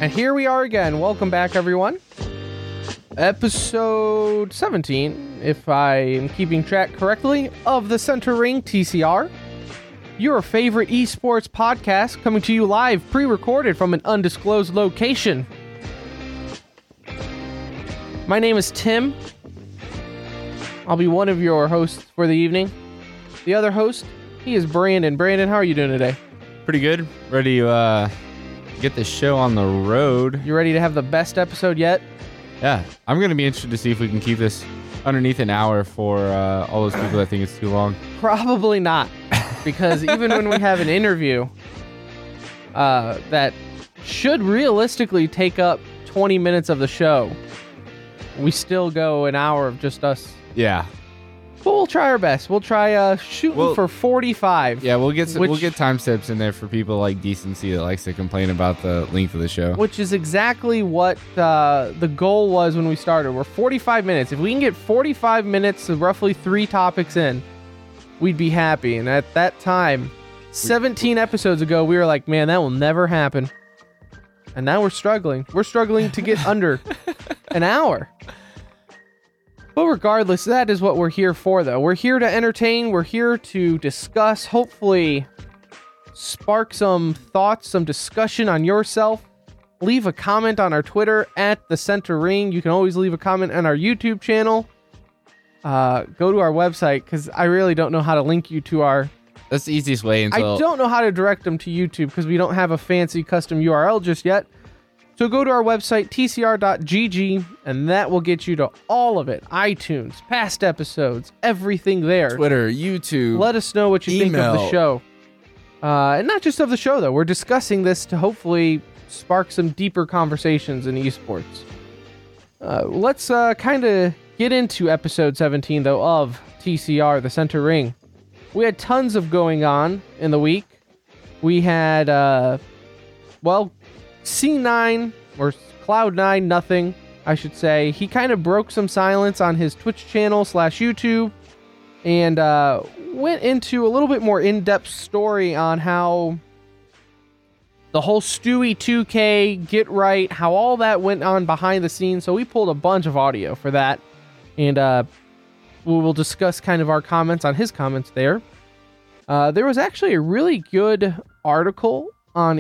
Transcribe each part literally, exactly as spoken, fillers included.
And here we are again. Welcome back, everyone. Episode seventeen, if I am keeping track correctly, of the Center Ring T C R. Your favorite esports podcast coming to you live, pre-recorded from an undisclosed location. My name is Tim. I'll be one of your hosts for the evening. The other host, he is Brandon. Brandon, how are you doing today? Pretty good. Ready to uh, get this show on the road. You ready to have the best episode yet? Yeah. I'm going to be interested to see if we can keep this underneath an hour for uh, all those people that think it's too long. Probably not. Because even when we have an interview uh, that should realistically take up twenty minutes of the show, we still go an hour of just us. Yeah. But we'll try our best. We'll try uh, shooting well, for forty-five. Yeah, we'll get some, which, we'll get time steps in there for people like Decency that likes to complain about the length of the show. Which is exactly what uh, the goal was when we started. We're forty-five minutes. If we can get forty-five minutes of roughly three topics in, we'd be happy. And at that time, seventeen episodes ago, we were like, man, that will never happen. And now we're struggling. We're struggling to get under an hour. But regardless, that is what we're here for, though. We're here to entertain. We're here to discuss, hopefully spark some thoughts, some discussion on yourself. Leave a comment on our Twitter at The Center Ring. You can always leave a comment on our YouTube channel. Uh, go to our website, because I really don't know how to link you to our... That's the easiest way until... I don't know how to direct them to YouTube, because we don't have a fancy custom U R L just yet. So go to our website, T C R dot G G, and that will get you to all of it. iTunes, past episodes, everything there. Twitter, YouTube. Let us know what you email. think of the show. Uh, and not just of the show, though. We're discussing this to hopefully spark some deeper conversations in esports. Uh, let's uh, kind of get into episode seventeen, though, of T C R, the Center Ring. We had tons of going on in the week. We had, uh, well... C nine, or Cloud nine, nothing, I should say. He kind of broke some silence on his Twitch channel slash YouTube and uh, went into a little bit more in-depth story on how the whole Stewie two K, Get Right, how all that went on behind the scenes. So we pulled a bunch of audio for that, and uh, we will discuss kind of our comments on his comments there. Uh, there was actually a really good article on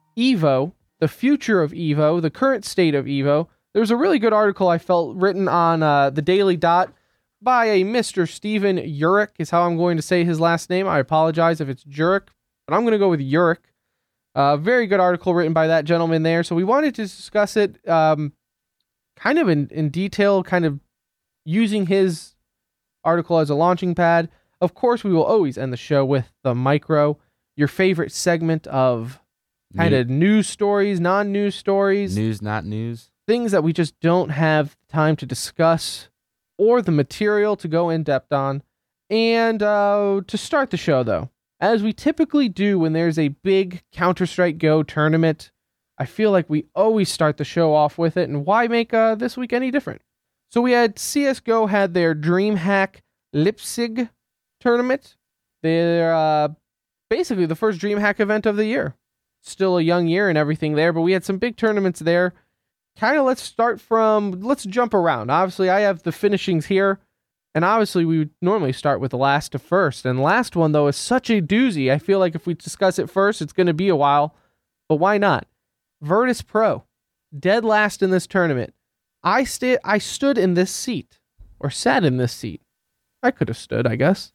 Evo, the future of Evo, the current state of Evo. There's a really good article I felt written on uh, the Daily Dot by a Mister Steven Urich is how I'm going to say his last name. I apologize if it's Jurek, but I'm going to go with Urich. Uh, very good article written by that gentleman there. So we wanted to discuss it um, kind of in, in detail, kind of using his article as a launching pad. Of course, we will always end the show with the micro, your favorite segment of kind of news stories, non-news stories. News, not news. Things that we just don't have time to discuss or the material to go in depth on. And uh, to start the show, though, as we typically do when there's a big Counter-Strike Go tournament, I feel like we always start the show off with it. And why make uh, this week any different? So we had C S G O had their DreamHack Leipzig tournament. They're uh, basically the first DreamHack event of the year. Still a young year and everything there, but we had some big tournaments there. Kind of let's start from, let's jump around. Obviously, I have the finishings here, and obviously we would normally start with the last to first. And the last one, though, is such a doozy. I feel like if we discuss it first, it's going to be a while, but why not? Virtus Pro, dead last in this tournament. I, sta- I stood in this seat, or sat in this seat. I could have stood, I guess.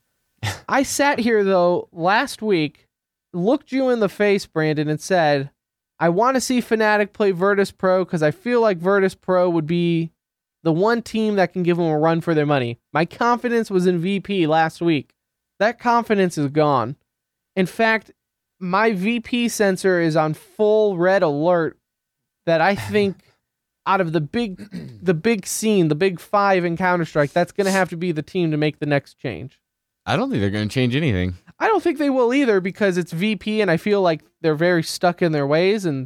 I sat here, though, last week, looked you in the face, Brandon, and said, I want to see Fnatic play Virtus Pro because I feel like Virtus Pro would be the one team that can give them a run for their money. My confidence was in V P last week. That confidence is gone. In fact, my V P sensor is on full red alert that I think out of the big the big scene, the big five in Counter-Strike, that's going to have to be the team to make the next change. I don't think they're going to change anything. I don't think they will either because it's V P and I feel like they're very stuck in their ways. And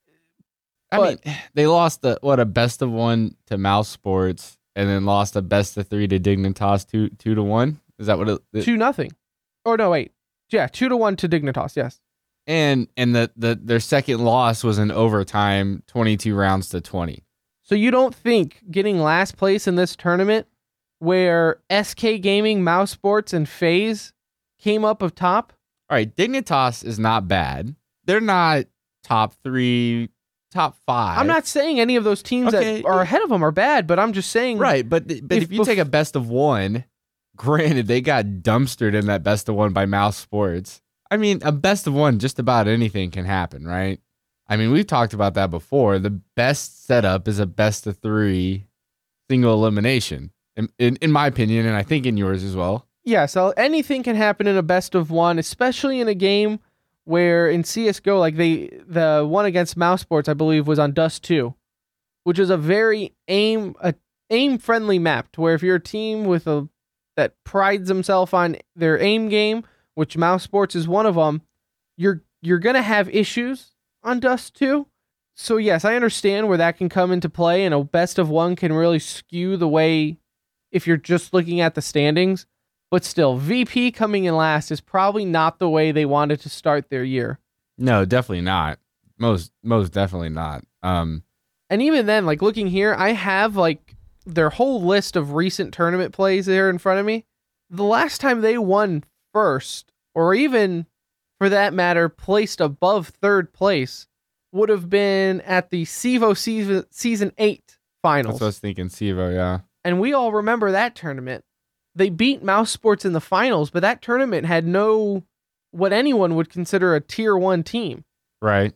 I but, mean, they lost the what a best of one to Mouse Sports and then lost a best of three to Dignitas two two to one. Is that what it? it two nothing. Oh no, wait. Yeah, two to one to Dignitas. Yes. And and the, the their second loss was in overtime, twenty-two rounds to twenty. So you don't think getting last place in this tournament, where S K Gaming, Mouse Sports, and FaZe came up of top? All right, Dignitas is not bad. They're not top three, top five. I'm not saying any of those teams Okay. that are ahead of them are bad, but I'm just saying... Right, but but if, If you bef- take a best of one, granted, they got dumpstered in that best of one by Mouse Sports. I mean, a best of one, just about anything can happen, right? I mean, we've talked about that before. The best setup is a best of three single elimination, in, in, in my opinion, and I think in yours as well. Yeah, so anything can happen in a best of one, especially in a game where in C S G O, like they the one against Mouse Sports, I believe, was on Dust two, which is a very aim a aim friendly map to where if you're a team with a that prides themselves on their aim game, which Mouse Sports is one of them, you're you're gonna have issues on Dust two. So yes, I understand where that can come into play, and a best of one can really skew the way if you're just looking at the standings. But still, V P coming in last is probably not the way they wanted to start their year. No, definitely not. Most most definitely not. Um, And even then, like looking here, I have like their whole list of recent tournament plays there in front of me. The last time they won first, or even for that matter, placed above third place, would have been at the CEVO season, season eight finals. that's what I was thinking. Sivo, yeah. And we all remember that tournament. They beat Mouse Sports in the finals, but that tournament had no, what anyone would consider a tier one team. Right.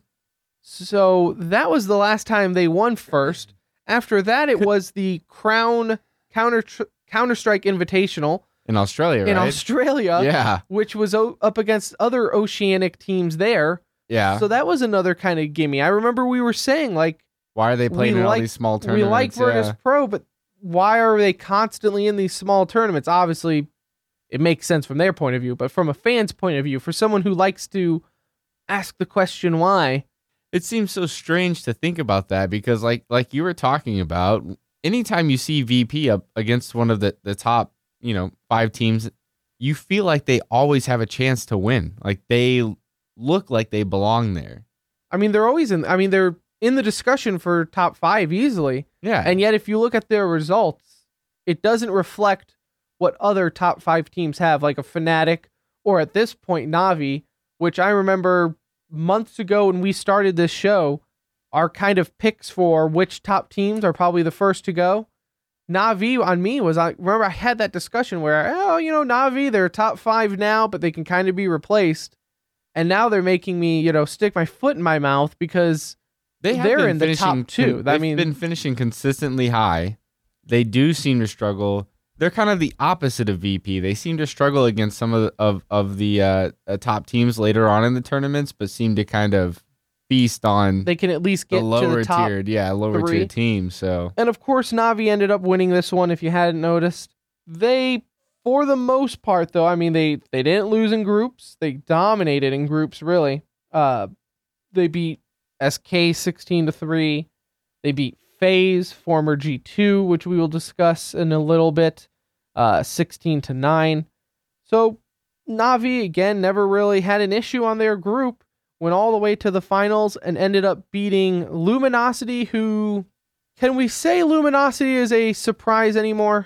So that was the last time they won first. After that, it was the Crown Counter Counter-Strike Invitational In Australia, in right? Australia, Yeah. which was o- up against other oceanic teams there. Yeah. So that was another kind of gimme. I remember we were saying, like, Why are they playing we in all like- these small we tournaments? like Virtus Yeah. Pro, but why are they constantly in these small tournaments? Obviously, it makes sense from their point of view, but from a fan's point of view, for someone who likes to ask the question why, It seems so strange to think about that because, like, like you were talking about, anytime you see V P up against one of the, the top, you know, five teams, you feel like they always have a chance to win. Like they look like they belong there. I mean, they're always in, I mean, they're in the discussion for top five easily. Yeah. And yet, if you look at their results, it doesn't reflect what other top five teams have, like a Fnatic or at this point, Navi, which I remember months ago when we started this show, our kind of picks for which top teams are probably the first to go. Navi on me was, I remember I had that discussion where, oh, you know, Navi, they're top five now, but they can kind of be replaced. And now they're making me, you know, stick my foot in my mouth because They have they're been in the top finishing two. con- I They've mean- been finishing consistently high. They do seem to struggle. They're kind of the opposite of V P. They seem to struggle against some of the, of of the uh, uh, top teams later on in the tournaments, but seem to kind of feast on they can at least the get to lower the top. tiered, yeah, lower three. tier teams. So And of course, Navi ended up winning this one, if you hadn't noticed. They, for the most part, though, I mean, they, they didn't lose in groups. They dominated in groups, really. Uh, they beat S K sixteen to three. They beat FaZe, former G two, which we will discuss in a little bit, uh, sixteen to nine. So Navi, again, never really had an issue on their group. Went all the way to the finals and ended up beating Luminosity, who... Can we say Luminosity is a surprise anymore?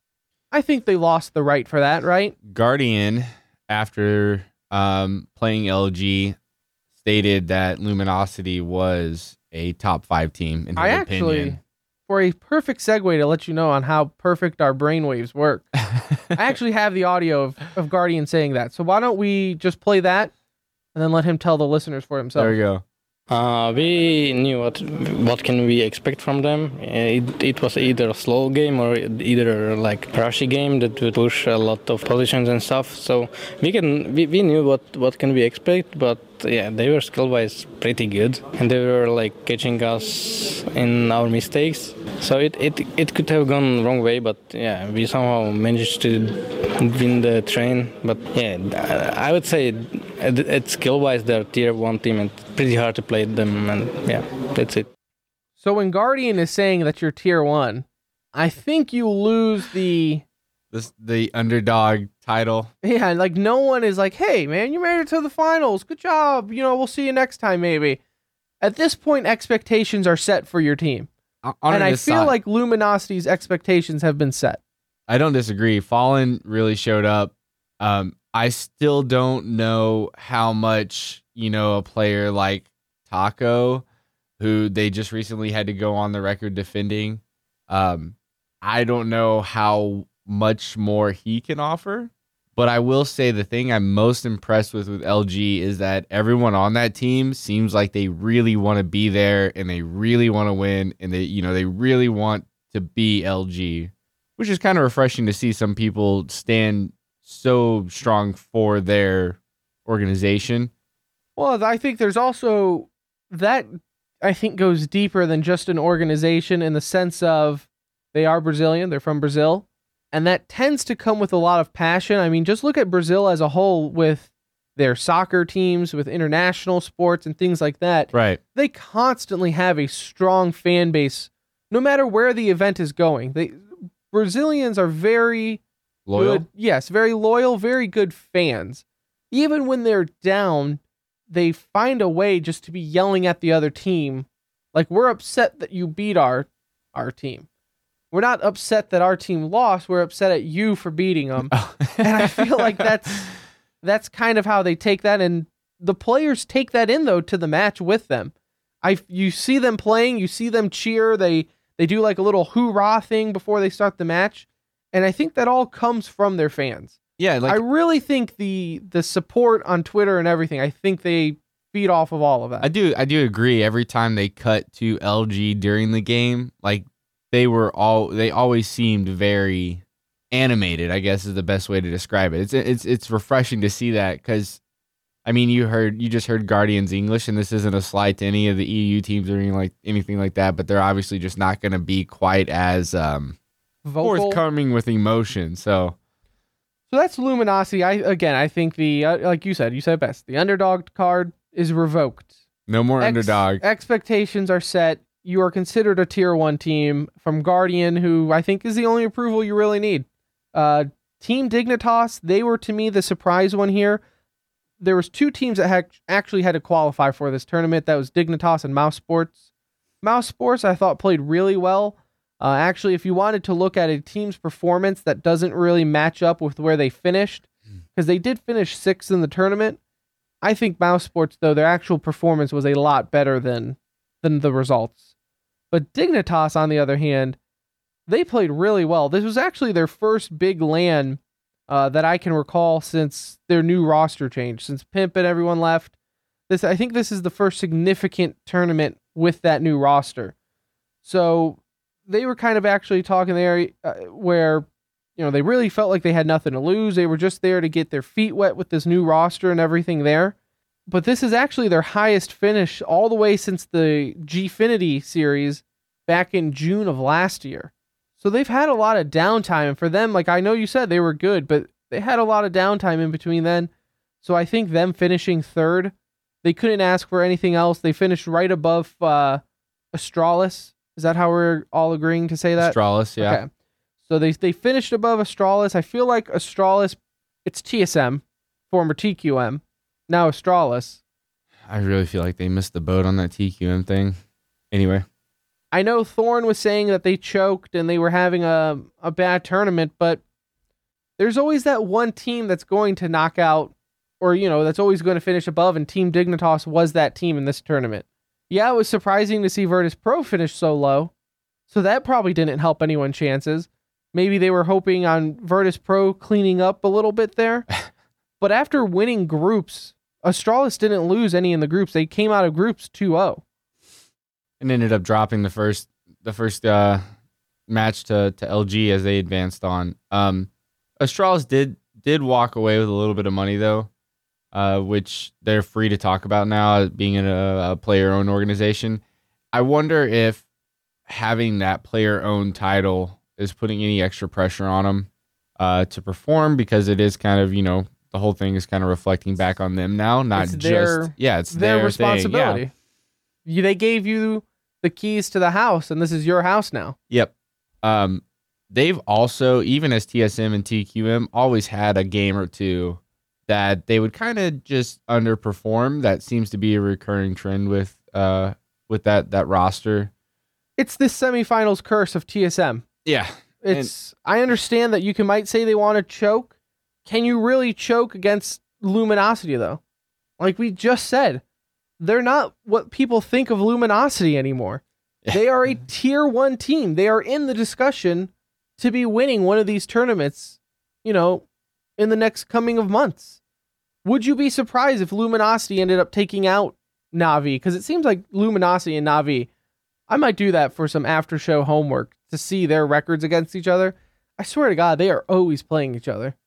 I think they lost the right for that, right? Guardian, after um, playing L G, stated that Luminosity was a top five team in his I actually, opinion. for a perfect segue to let you know on how perfect our brainwaves work, I actually have the audio of, of Guardian saying that. So why don't we just play that and then let him tell the listeners for himself. There we go. Uh, we knew what what can we expect from them. Uh, It, it was either a slow game or either like rushy game that would push a lot of positions and stuff. So we can we, we knew what what can we expect, but yeah, they were skill wise pretty good, and they were like catching us in our mistakes. So it, it it could have gone wrong way, but yeah, we somehow managed to win the train. But yeah, I would say at, at skill wise they're tier one team and pretty hard to play them, and yeah, that's it. So when Guardian is saying that you're tier one, I think you lose the This the underdog title. Yeah, like no one is like, hey, man, you made it to the finals. Good job. You know, we'll see you next time, maybe. At this point, expectations are set for your team. On and an I aside, feel like Luminosity's expectations have been set. I don't disagree. Fallen really showed up. Um, I still don't know how much, you know, a player like Taco, who they just recently had to go on the record defending, um, I don't know how much more he can offer. But I will say the thing I'm most impressed with with L G is that everyone on that team seems like they really want to be there and they really want to win and they, you know, they really want to be L G, which is kind of refreshing to see some people stand so strong for their organization. Well, I think there's also that I think goes deeper than just an organization in the sense of they are Brazilian, they're from Brazil. And that tends to come with a lot of passion. I mean, just look at Brazil as a whole with their soccer teams, with international sports and things like that. Right. They constantly have a strong fan base, no matter where the event is going. They Brazilians are very Loyal? good. Yes, very loyal, very good fans. Even when they're down, they find a way just to be yelling at the other team. Like, we're upset that you beat our our team. We're not upset that our team lost. We're upset at you for beating them. And I feel like that's that's kind of how they take that. And the players take that in, though, to the match with them. I You see them playing. You see them cheer. They, they do like a little hoorah thing before they start the match. And I think that all comes from their fans. Yeah, like I really think the the support on Twitter and everything, I think they feed off of all of that. I do I do agree. Every time they cut to L G during the game, like they were all they always seemed very animated, I guess is the best way to describe it. It's it's it's refreshing to see that because I mean you heard you just heard Guardians English, and this isn't a slight to any of the E U teams or anything like anything like that, but they're obviously just not going to be quite as um, Vocal. forthcoming with emotion. So So that's Luminosity. I again, I think the uh, like you said, you said it best. The underdog card is revoked. no more Ex- underdog. Expectations are set. You are considered a tier one team from Guardian, who I think is the only approval you really need. Uh, Team Dignitas, they were to me the surprise one here. There was two teams that had actually had to qualify for this tournament. That was Dignitas and Mouse Sports. Mouse Sports, I thought, played really well. Uh, actually, if you wanted to look at a team's performance that doesn't really match up with where they finished, because they did finish sixth in the tournament, I think Mouse Sports, though, their actual performance was a lot better than than the results. But Dignitas, on the other hand, they played really well. This was actually their first big LAN uh, that I can recall since their new roster change, since Pimp and everyone left. This, I think this is the first significant tournament with that new roster. So they were kind of actually talking there uh, where, you know, they really felt like they had nothing to lose. They were just there to get their feet wet with this new roster and everything there. But this is actually their highest finish all the way since the Gfinity series back in June of last year. So they've had a lot of downtime. And for them, like I know you said they were good, but they had a lot of downtime in between then. So I think them finishing third, they couldn't ask for anything else. They finished right above uh, Astralis. Is that how we're all agreeing to say that? Astralis, yeah. Okay. So they they finished above Astralis. I feel like Astralis, it's T S M, former T Q M, now Astralis. I really feel like they missed the boat on that T Q M thing. Anyway. I know Thorn was saying that they choked and they were having a, a bad tournament, but there's always that one team that's going to knock out, or, you know, that's always going to finish above, and Team Dignitas was that team in this tournament. Yeah, it was surprising to see Virtus Pro finish so low, so that probably didn't help anyone's chances. Maybe they were hoping on Virtus Pro cleaning up a little bit there. But after winning groups, Astralis didn't lose any in the groups. They came out of groups two oh. And ended up dropping the first the first uh, match to, to L G as they advanced on. Um, Astralis did did walk away with a little bit of money, though, uh, which they're free to talk about now, being in a, a player-owned organization. I wonder if having that player-owned title is putting any extra pressure on them uh, to perform, because it is kind of, you know, the whole thing is kind of reflecting back on them now, not It's just their- yeah, it's Their their responsibility. Thing. You, they gave you the keys to the house, and this is your house now. Yeah. Yep. Um, they've also, even as T S M and T Q M, always had a game or two that they would kind of just underperform. That seems to be a recurring trend with uh with that that roster. It's the semifinals curse of T S M. Yeah. It's I understand that you can might say they want to choke. Can you really choke against Luminosity though? Like we just said, they're not what people think of Luminosity anymore. They are a tier one team. They are in the discussion to be winning one of these tournaments, you know, in the next coming of months. Would you be surprised if Luminosity ended up taking out Na'Vi? Because it seems like Luminosity and Na'Vi, I might do that for some after show homework to see their records against each other. I swear to God, they are always playing each other.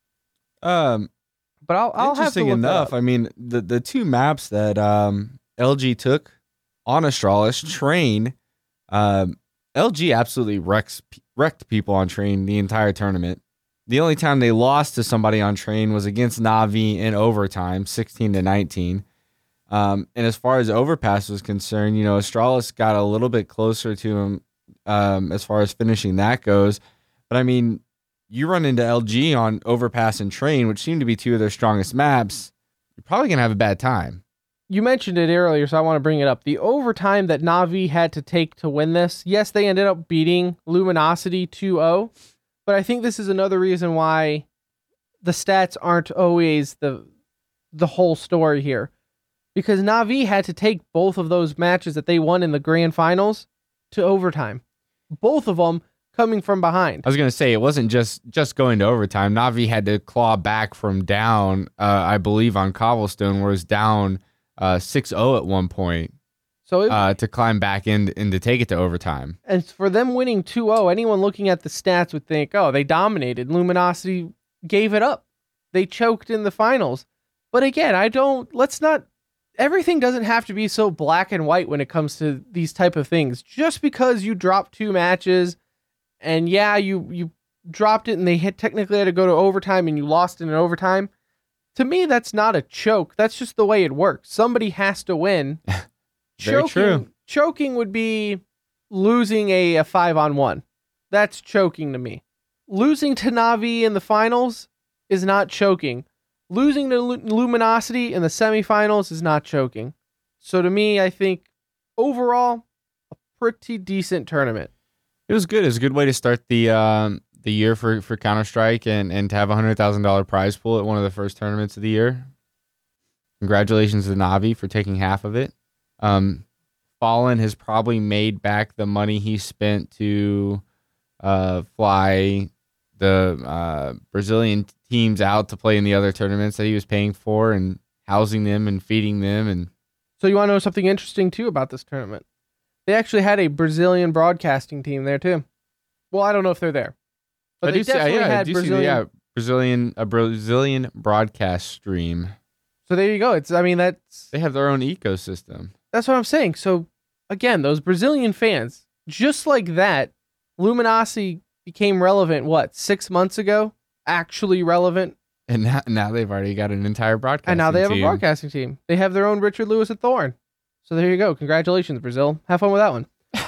Um, but I'll, I'll have to interesting look enough. that up. I mean, the the two maps that um L G took on Astralis, Train, um, L G absolutely wrecks wrecked people on Train the entire tournament. The only time they lost to somebody on Train was against Na'Vi in overtime, sixteen to nineteen. Um, and as far as Overpass was concerned, you know, Astralis got a little bit closer to him um, as far as finishing that goes. But I mean, you run into L G on Overpass and Train, which seem to be two of their strongest maps, you're probably going to have a bad time. You mentioned it earlier, so I want to bring it up. The overtime that Na'Vi had to take to win this, yes, they ended up beating Luminosity two oh, but I think this is another reason why the stats aren't always the the whole story here. Because Na'Vi had to take both of those matches that they won in the grand finals to overtime. Both of them coming from behind. I was going to say, it wasn't just, just going to overtime. Na'Vi had to claw back from down, uh, I believe, on Cobblestone, where it was down uh, six oh at one point. So it, uh, to climb back in and to take it to overtime. And for them winning two oh, anyone looking at the stats would think, oh, they dominated. Luminosity gave it up. They choked in the finals. But again, I don't, let's not, everything doesn't have to be so black and white when it comes to these type of things. Just because you dropped two matches and yeah, you, you dropped it and they had technically had to go to overtime and you lost in an overtime. To me, that's not a choke. That's just the way it works. Somebody has to win. Very choking, true. Choking would be losing a, a five on one. That's choking to me. Losing to Na'Vi in the finals is not choking. Losing to Lu- Luminosity in the semifinals is not choking. So to me, I think overall, a pretty decent tournament. It was good. It was a good way to start the um, the year for, for Counter-Strike and, and to have a one hundred thousand dollars prize pool at one of the first tournaments of the year. Congratulations to Na'Vi for taking half of it. Um, Fallen has probably made back the money he spent to uh, fly the uh, Brazilian teams out to play in the other tournaments that he was paying for and housing them and feeding them. And so you want to know something interesting too about this tournament? They actually had a Brazilian broadcasting team there too. Well, I don't know if they're there, but I they do see, definitely yeah, I had do see Brazilian. the, yeah, Brazilian a Brazilian broadcast stream. So there you go. It's I mean that's They have their own ecosystem. That's what I'm saying. So again, those Brazilian fans, just like that, Luminosity became relevant, what, six months ago? Actually relevant. And now, now they've already got an entire broadcasting And now they have team. a broadcasting team. They have their own Richard Lewis at Thorn. So there you go. Congratulations, Brazil. Have fun with that one.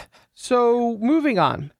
So moving on.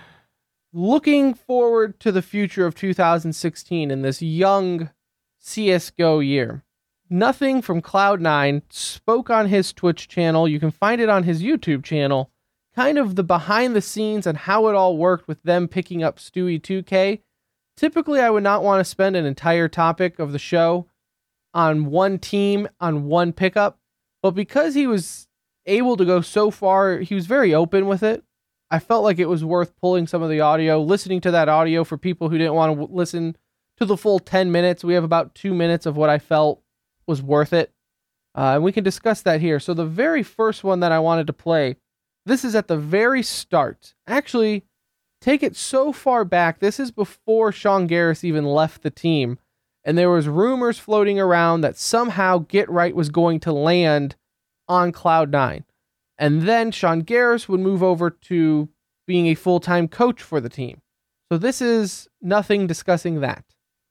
Looking forward to the future of two thousand sixteen in this young C S G O year. Nothing from Cloud nine spoke on his Twitch channel. You can find it on his YouTube channel. Kind of the behind the scenes and how it all worked with them picking up Stewie two K. Typically, I would not want to spend an entire topic of the show on one team, on one pickup. But because he was able to go so far, he was very open with it. I felt like it was worth pulling some of the audio, listening to that audio for people who didn't want to w- listen to the full ten minutes. We have about two minutes of what I felt was worth it. Uh, and we can discuss that here. So the very first one that I wanted to play, this is at the very start. Actually, take it so far back. This is before Sean Garris even left the team. And there was rumors floating around that somehow Get Right was going to land on Cloud nine. And then Sean Garris would move over to being a full-time coach for the team. So this is nothing discussing that.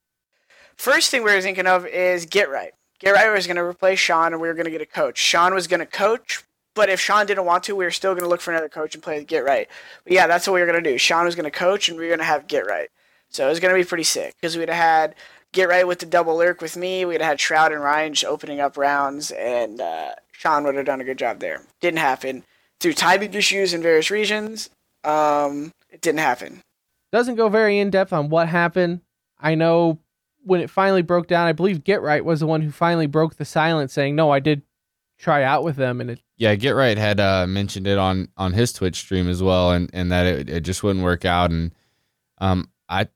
First thing we were thinking of is Get Right. Get Right was going to replace Sean, and we were going to get a coach. Sean was going to coach But if Sean didn't want to, we were still going to look for another coach and play with Get Right. But yeah, that's what we were going to do. Sean was going to coach, and we were going to have Get Right. So it was going to be pretty sick because we'd have had Get Right with the double lurk with me. We'd have had Shroud and Ryan just opening up rounds, and uh, Sean would have done a good job there. Didn't happen. Through timing issues in various regions, um, it didn't happen. Doesn't go very in-depth on what happened. I know when it finally broke down, I believe Get Right was the one who finally broke the silence saying, no, I did try out with them. And it Yeah, Get Right had uh, mentioned it on, on his Twitch stream as well, and, and that it, it just wouldn't work out. And um, I,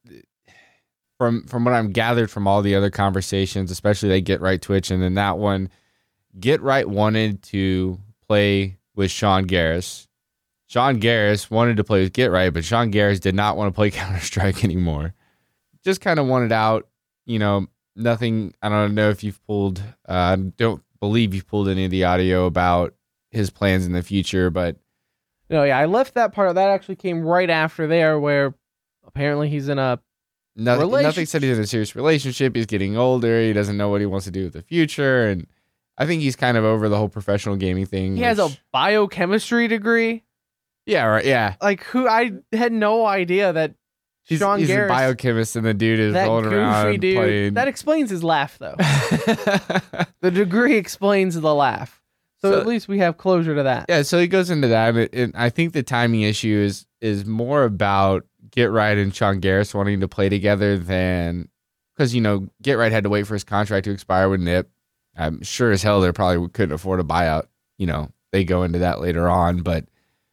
from from what I'm gathered from all the other conversations, especially they Get Right Twitch, and then that one, Get Right wanted to play with Sean Garris. Sean Garris wanted to play with Get Right, but Sean Garris did not want to play Counter-Strike anymore. Just kind of wanted out, you know, nothing. I don't know if you've pulled, uh, I don't believe you've pulled any of the audio about his plans in the future, but. No, yeah, I left that part. That actually came right after there where apparently he's in a nothing, relation- nothing said he's in a serious relationship. He's getting older. He doesn't know what he wants to do with the future. And I think he's kind of over the whole professional gaming thing. He which, has a biochemistry degree. Yeah, right. Yeah. Like, who I had no idea that He's, Sean he's Garris, a biochemist, and the dude is that rolling goofy around dude. playing. That explains his laugh, though. The degree explains the laugh. So, So- at least we have closure to that. Yeah, so he goes into that, and, it, and I think the timing issue is is more about Get Right and Sean Garris wanting to play together than because you know Get Right had to wait for his contract to expire with N I P. I'm sure as hell they probably couldn't afford a buyout. You know, they go into that later on, but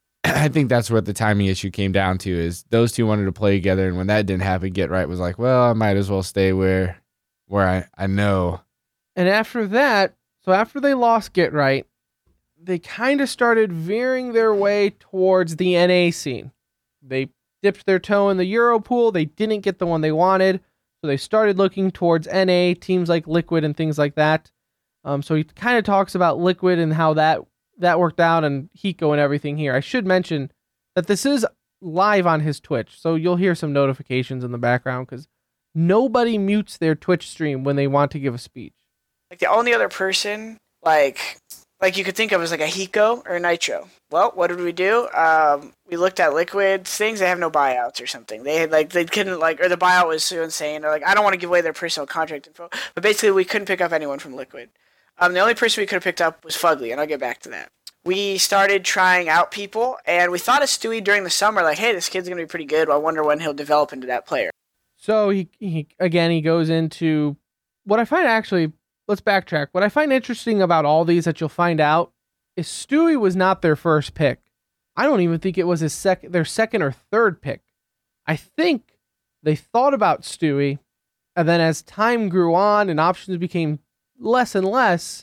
I think that's what the timing issue came down to is those two wanted to play together, and when that didn't happen, Get Right was like, well, I might as well stay where where I, I know. And after that, so after they lost Get Right, they kind of started veering their way towards the N A scene. They dipped their toe in the Euro pool. They didn't get the one they wanted, so they started looking towards N A, teams like Liquid and things like that. Um, so he kind of talks about Liquid and how that that worked out and Hiko and everything here. I should mention that this is live on his Twitch, so you'll hear some notifications in the background because nobody mutes their Twitch stream when they want to give a speech. Like the only other person, like like you could think of as like a Hiko or a Nitro. Well, what did we do? Um, we looked at Liquid's things. They have no buyouts or something. They had like they couldn't like, or the buyout was so insane. Or like I don't want to give away their personal contract info, but basically we couldn't pick up anyone from Liquid. Um, the only person we could have picked up was Fugly, and I'll get back to that. We started trying out people, and we thought of Stewie during the summer, like, hey, this kid's going to be pretty good. I wonder when he'll develop into that player. So he, he again, he goes into what I find actually, let's backtrack. What I find interesting about all these that you'll find out is Stewie was not their first pick. I don't even think it was his sec- their second or third pick. I think they thought about Stewie, and then as time grew on and options became less and less,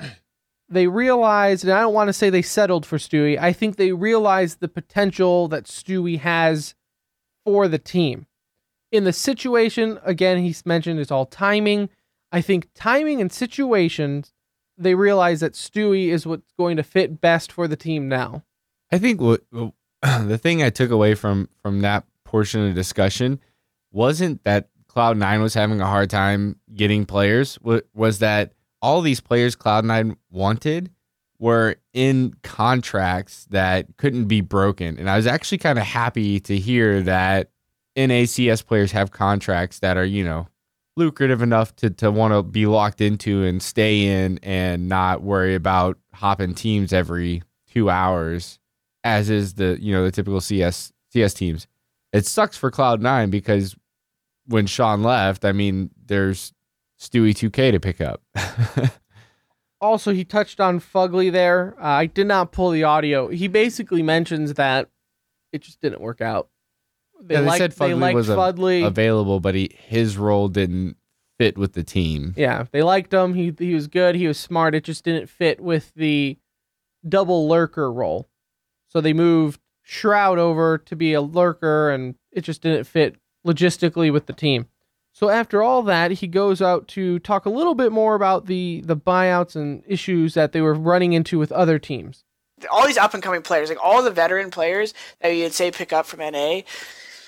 they realized, and I don't want to say they settled for Stewie, I think they realized the potential that Stewie has for the team. In the situation, again, he's mentioned it's all timing. I think timing and situations, they realize that Stewie is what's going to fit best for the team now. I think what the thing I took away from from that portion of the discussion wasn't that Cloud nine was having a hard time getting players, was that all these players Cloud nine wanted were in contracts that couldn't be broken. And I was actually kind of happy to hear that N A C S players have contracts that are, you know, lucrative enough to, to want to be locked into and stay in and not worry about hopping teams every two hours, as is the, you know, the typical C S C S teams. It sucks for Cloud nine because when Sean left, I mean, there's Stewie two K to pick up. Also, he touched on Fugly there. Uh, I did not pull the audio. He basically mentions that it just didn't work out. They, Yeah, they liked, said they Fugly liked was a- Fugly. Available, but he his role didn't fit with the team. Yeah, they liked him. He he was good. He was smart. It just didn't fit with the double lurker role. So they moved Shroud over to be a lurker, and it just didn't fit logistically with the team. So after all that, he goes out to talk a little bit more about the, the buyouts and issues that they were running into with other teams. All these up-and-coming players, like all the veteran players that you'd say pick up from N A,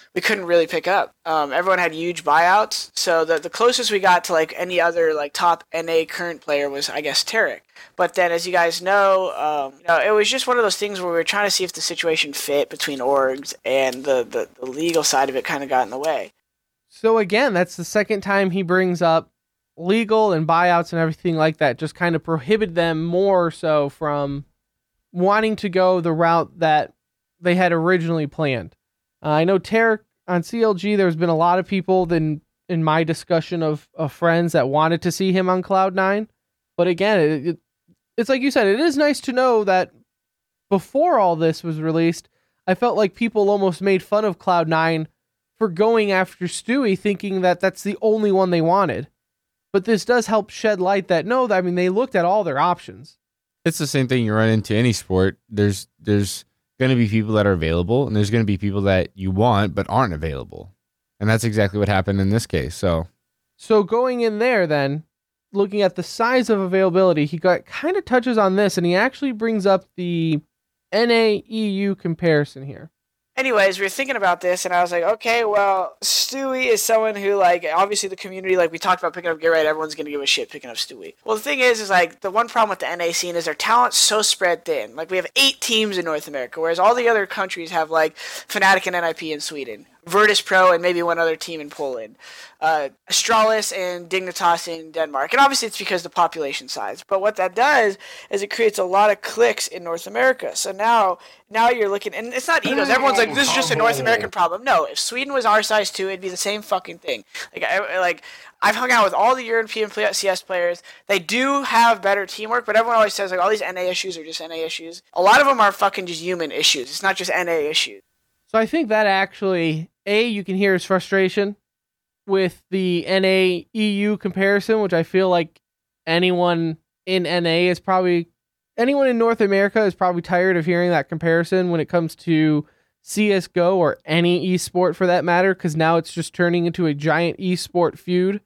we couldn't really pick up. Um, everyone had huge buyouts, so the the closest we got to like any other like top N A current player was, I guess, Tarek. But then, as you guys know, um, you know, it was just one of those things where we were trying to see if the situation fit between orgs, and the, the, the legal side of it kind of got in the way. So again, that's the second time he brings up legal and buyouts and everything like that, just kind of prohibit them more so from wanting to go the route that they had originally planned. Uh, I know Tarek on C L G, there's been a lot of people then in my discussion of, of friends that wanted to see him on Cloud nine. But again, it, it, it's like you said, it is nice to know that before all this was released, I felt like people almost made fun of Cloud nine for going after Stewie, thinking that that's the only one they wanted. But this does help shed light that, no, I mean, they looked at all their options. It's the same thing you run into any sport. There's there's going to be people that are available, and there's going to be people that you want but aren't available. And that's exactly what happened in this case. So, so going in there then, looking at the size of availability, he got kind of touches on this, and he actually brings up the N A E U comparison here. Anyways, we were thinking about this, and I was like, okay, well, Stewie is someone who, like, obviously the community, like we talked about picking up Get Right, everyone's going to give a shit picking up Stewie. Well, the thing is, is like, the one problem with the N A scene is their talent's so spread thin. Like, we have eight teams in North America, whereas all the other countries have, like, Fnatic and N I P in Sweden, Virtus Pro, and maybe one other team in Poland, uh, Astralis and Dignitas in Denmark. And obviously it's because of the population size. But what that does is it creates a lot of cliques in North America. So now now you're looking, and it's not egos. Everyone's like, this is just a North American problem. No, if Sweden was our size too, it'd be the same fucking thing. Like, I, like I've hung out with all the European C S players. They do have better teamwork, but everyone always says, like, all these N A issues are just N A issues. A lot of them are fucking just human issues. It's not just N A issues. So I think that actually, A, you can hear his frustration with the N A E U comparison, which I feel like anyone in N A is probably, anyone in North America is probably tired of hearing that comparison when it comes to C S G O or any esport for that matter, because now it's just turning into a giant esport feud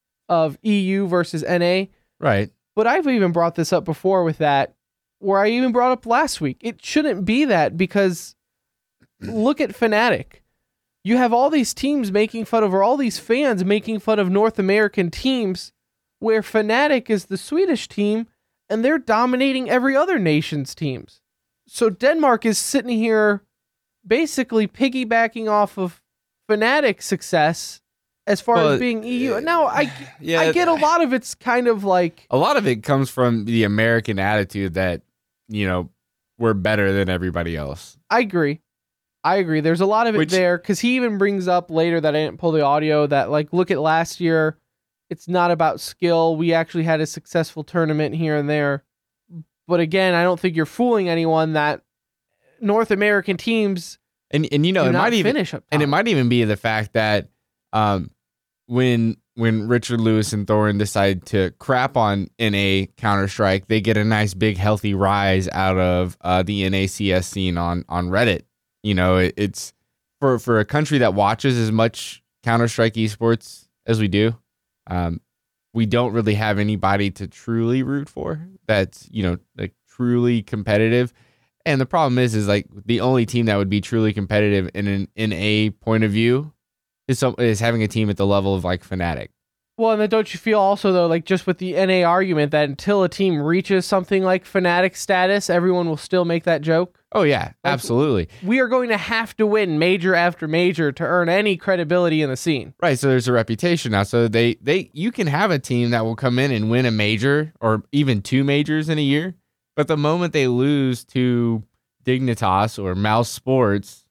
of E U versus N A. right. But I've even brought this up before with that, where I even brought up last week. It shouldn't be that, because look at Fnatic. You have all these teams making fun of, or all these fans making fun of North American teams, where Fnatic is the Swedish team, and they're dominating every other nation's teams. So Denmark is sitting here basically piggybacking off of Fnatic's success as far Well, as being E U. Now, I, yeah, I get a lot of it's kind of like... A lot of it comes from the American attitude that, you know, we're better than everybody else. I agree. I agree. There's a lot of it Which- there, because he even brings up later that I didn't pull the audio that, like, look at last year. It's not about skill. We actually had a successful tournament here and there. But again, I don't think you're fooling anyone that North American teams And and you know, do it not might even finish up top. and it might even be the fact that um when when Richard Lewis and Thorin decide to crap on N A Counter-Strike, they get a nice big healthy rise out of uh, the N A C S scene on on Reddit. You know, it, it's for for a country that watches as much Counter-Strike esports as we do. Um, we don't really have anybody to truly root for that's, you know, like truly competitive. And the problem is, is like the only team that would be truly competitive in an in a point of view is some, is having a team at the level of like Fnatic. Well, and then don't you feel also, though, like just with the N A argument, that until a team reaches something like Fnatic status, everyone will still make that joke? Oh yeah, absolutely. We are going to have to win major after major to earn any credibility in the scene. Right. So there's a reputation now. So they, they you can have a team that will come in and win a major or even two majors in a year. But the moment they lose to Dignitas or Mouse Sports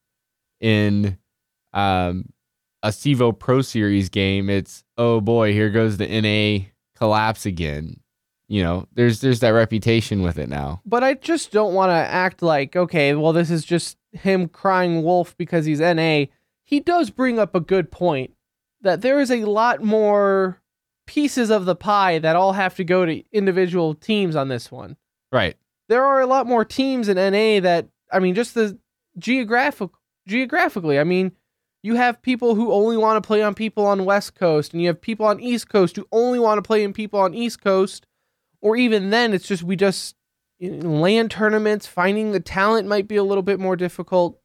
in um, a CEVO Pro Series game, it's, oh boy, here goes the N A collapse again. You know, there's there's that reputation with it now. But I just don't want to act like, okay, well, this is just him crying wolf because he's N A. He does bring up a good point that there is a lot more pieces of the pie that all have to go to individual teams on this one. Right. There are a lot more teams in N A that, I mean, just the geographic, geographically, I mean, you have people who only want to play on people on West Coast, and you have people on East Coast who only want to play in people on East Coast. Or even then, it's just, we just, in LAN tournaments, finding the talent might be a little bit more difficult.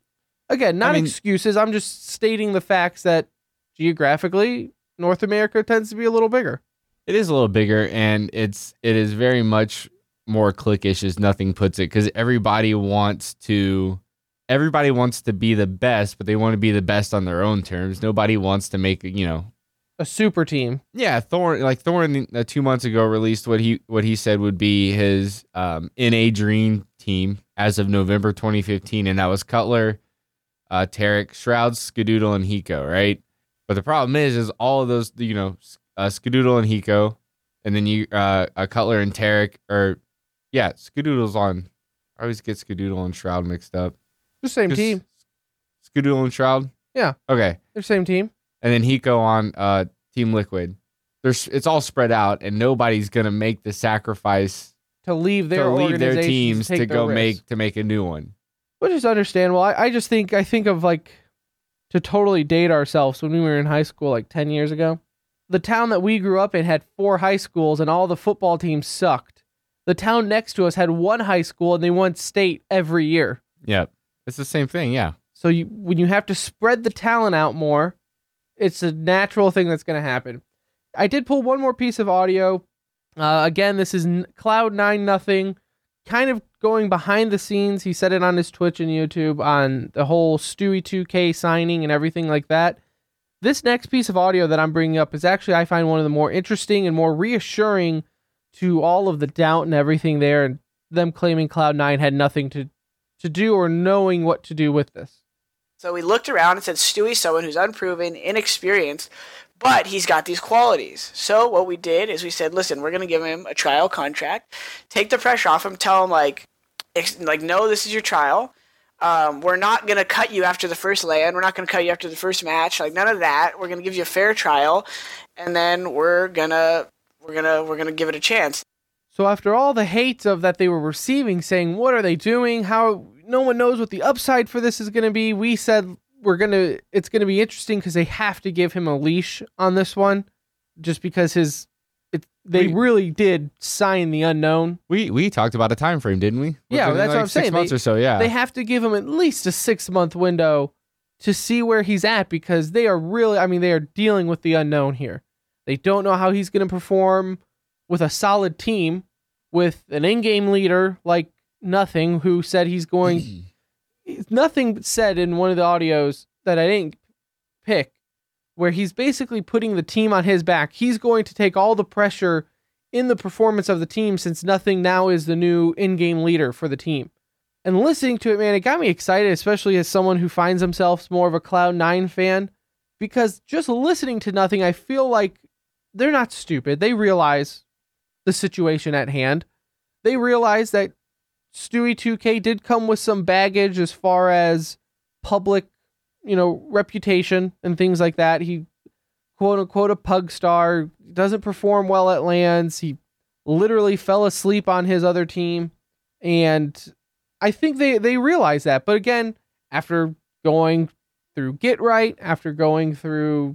Again, not I mean- excuses. I'm just stating the facts that geographically, North America tends to be a little bigger. It is a little bigger, and it's it is very much more cliquish as nothing puts it, because everybody wants to everybody wants to be the best, but they want to be the best on their own terms. Nobody wants to make, you know, A super team. yeah, Thorne, like Thorne uh, two months ago released what he what he said would be his um, N A dream team as of November twenty fifteen, and that was Cutler, uh, Tarek, Shroud, Skadoodle, and Hiko, right? But the problem is, is all of those, you know, uh, Skadoodle and Hiko, and then you uh, uh, Cutler and Tarek, or yeah, Skadoodle's on. I always get Skadoodle and Shroud mixed up. The same Just team. Skadoodle and Shroud. Yeah. Okay. They're same team. And then Hiko on uh, Team Liquid. There's it's all spread out, and nobody's gonna make the sacrifice To leave their to leave their organizations teams take to their go risks. make to make a new one. Which is understandable. I, I just think I think of like to totally date ourselves when we were in high school like ten years ago. The town that we grew up in had four high schools and all the football teams sucked. The town next to us had one high school and they won state every year. Yep, it's the same thing. Yeah, So you, when you have to spread the talent out more, it's a natural thing that's going to happen. I did pull one more piece of audio. Uh, again, this is Cloud nine nothing, kind of going behind the scenes. He said it on his Twitch and YouTube on the whole Stewie two K signing and everything like that. This next piece of audio that I'm bringing up is actually, I find, one of the more interesting and more reassuring to all of the doubt and everything there, and them claiming Cloud nine had nothing to, to do or knowing what to do with this. So we looked around and said Stewie's someone who's unproven, inexperienced, but he's got these qualities. So what we did is we said, listen, we're going to give him a trial contract, take the pressure off him, tell him, like, ex- like no, this is your trial. Um, we're not going to cut you after the first land. We're not going to cut you after the first match. Like, none of that. We're going to give you a fair trial, and then we're going to we're gonna we're gonna give it a chance. So after all the hate of that they were receiving, saying, what are they doing? How no one knows what the upside for this is going to be. We said we're going to, it's going to be interesting because they have to give him a leash on this one just because his, it, they We- really did sign the unknown. we we talked about a time frame, didn't we? Yeah, Within, that's what like I'm six saying. months They- or so. Yeah, They have to give him at least a six month window to see where he's at because they are really, I mean, they are dealing with the unknown here. They don't know how he's going to perform with a solid team, with an in-game leader like Nothing, who said he's going. Nothing said in one of the audios that I didn't pick, where he's basically putting the team on his back. He's going to take all the pressure in the performance of the team since Nothing now is the new in-game leader for the team. And listening to it, man, it got me excited, especially as someone who finds himself more of a Cloud nine fan, because just listening to Nothing, I feel like they're not stupid. They realize the situation at hand. They realize that Stewie two K did come with some baggage as far as public, you know, reputation and things like that. He, quote unquote, a pug star, doesn't perform well at lands. He literally fell asleep on his other team. And I think they, they realize that. But again, after going through Get Right, after going through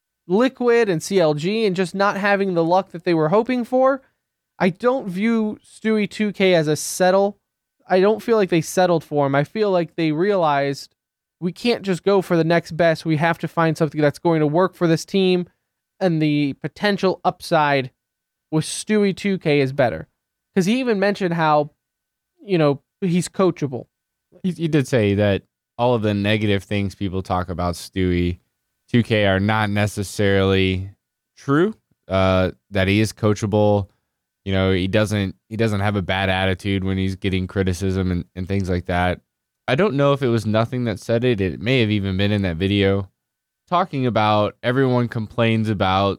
Liquid and C L G and just not having the luck that they were hoping for, I don't view Stewie two K as a settle. I don't feel like they settled for him. I feel like they realized we can't just go for the next best. We have to find something that's going to work for this team, and the potential upside with Stewie two K is better. Because he even mentioned how, you know, he's coachable. You, you did say that all of the negative things people talk about Stewie two K are not necessarily true. Uh, that he is coachable. You know, he doesn't he doesn't have a bad attitude when he's getting criticism and, and things like that. I don't know if it was Nothing that said it. It may have even been in that video talking about everyone complains about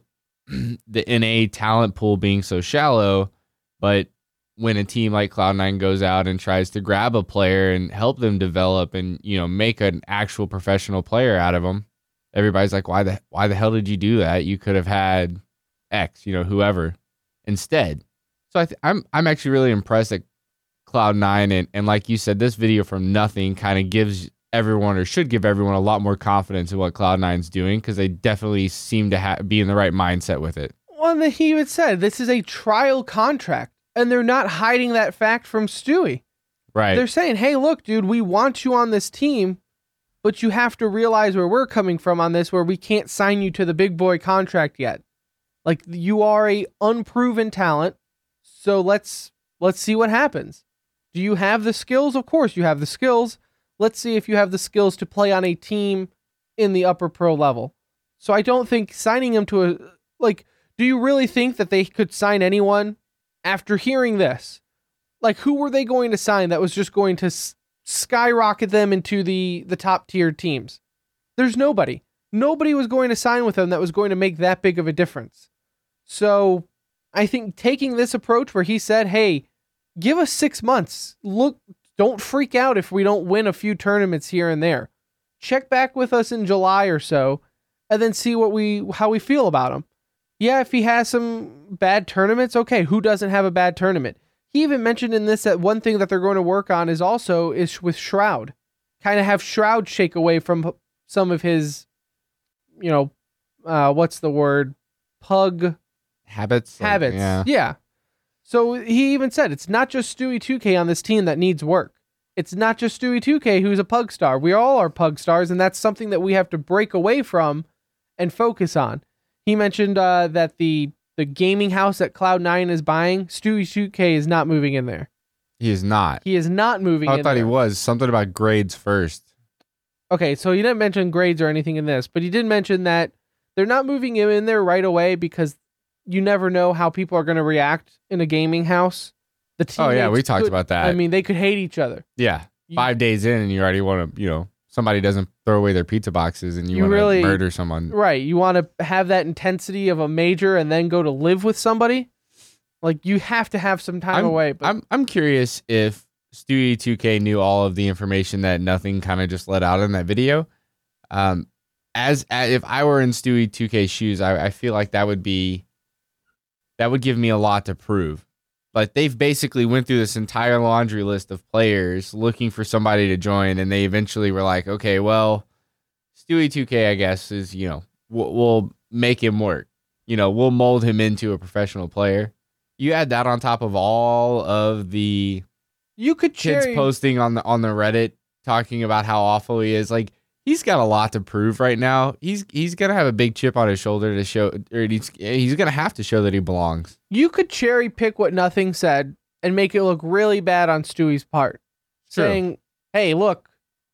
the N A talent pool being so shallow, but when a team like Cloud nine goes out and tries to grab a player and help them develop and, you know, make an actual professional player out of them, everybody's like, why the why the hell did you do that? You could have had X, you know, whoever instead. So I th- I'm I'm actually really impressed at Cloud nine, and, and like you said, this video from Nothing kind of gives everyone, or should give everyone, a lot more confidence in what Cloud nine's doing, because they definitely seem to ha- be in the right mindset with it. Well, and he even said this is a trial contract, and they're not hiding that fact from Stewie. Right. They're saying, hey, look, dude, we want you on this team, but you have to realize where we're coming from on this, where we can't sign you to the big boy contract yet. Like, you are a unproven talent, so let's let's see what happens. Do you have the skills? Of course you have the skills. Let's see if you have the skills to play on a team in the upper pro level. So I don't think signing him to a, like, do you really think that they could sign anyone after hearing this? Like, who were they going to sign that was just going to s- skyrocket them into the, the top tier teams? There's nobody. Nobody was going to sign with them that was going to make that big of a difference. So I think taking this approach where he said, hey, give us six months. Look, don't freak out if we don't win a few tournaments here and there. Check back with us in July or so, and then see what we how we feel about him. Yeah, if he has some bad tournaments, okay, who doesn't have a bad tournament? He even mentioned in this that one thing that they're going to work on is also is with Shroud. Kind of have Shroud shake away from some of his, you know, uh, what's the word? Pug Habits. like, habits. yeah. Yeah. So he even said it's not just Stewie two K on this team that needs work. It's not just Stewie two K who's a pug star. We all are pug stars, and that's something that we have to break away from and focus on. He mentioned uh, that the the gaming house that Cloud nine is buying, Stewie two K is not moving in there. He is not. He is not moving I in thought there. he was. Something about grades first. Okay, so he didn't mention grades or anything in this, but he did mention that they're not moving him in there right away because you never know how people are going to react in a gaming house. The Oh, yeah, teammates we talked could- about that. I mean, they could hate each other. Yeah. You- Five days in and you already want to, you know, somebody doesn't throw away their pizza boxes and you, You want to really- murder someone. Right. You want to have that intensity of a major and then go to live with somebody? Like, you have to have some time I'm, away. But I'm I'm curious if Stewie two K knew all of the information that nothing kind of just let out in that video. Um, as, as if I were in Stewie two K's shoes, I, I feel like that would be that would give me a lot to prove. Like, they've basically went through this entire laundry list of players looking for somebody to join, and they eventually were like, okay, well, Stewie two K, I guess, is, you know, we'll, we'll make him work. You know, we'll mold him into a professional player. You add that on top of all of the you could kids cherry. posting on the on the Reddit talking about how awful he is. Like, he's got a lot to prove right now. He's he's gonna have a big chip on his shoulder to show, or he's he's gonna have to show that he belongs. You could cherry pick what nothing said and make it look really bad on Stewie's part. True. Saying, hey, look,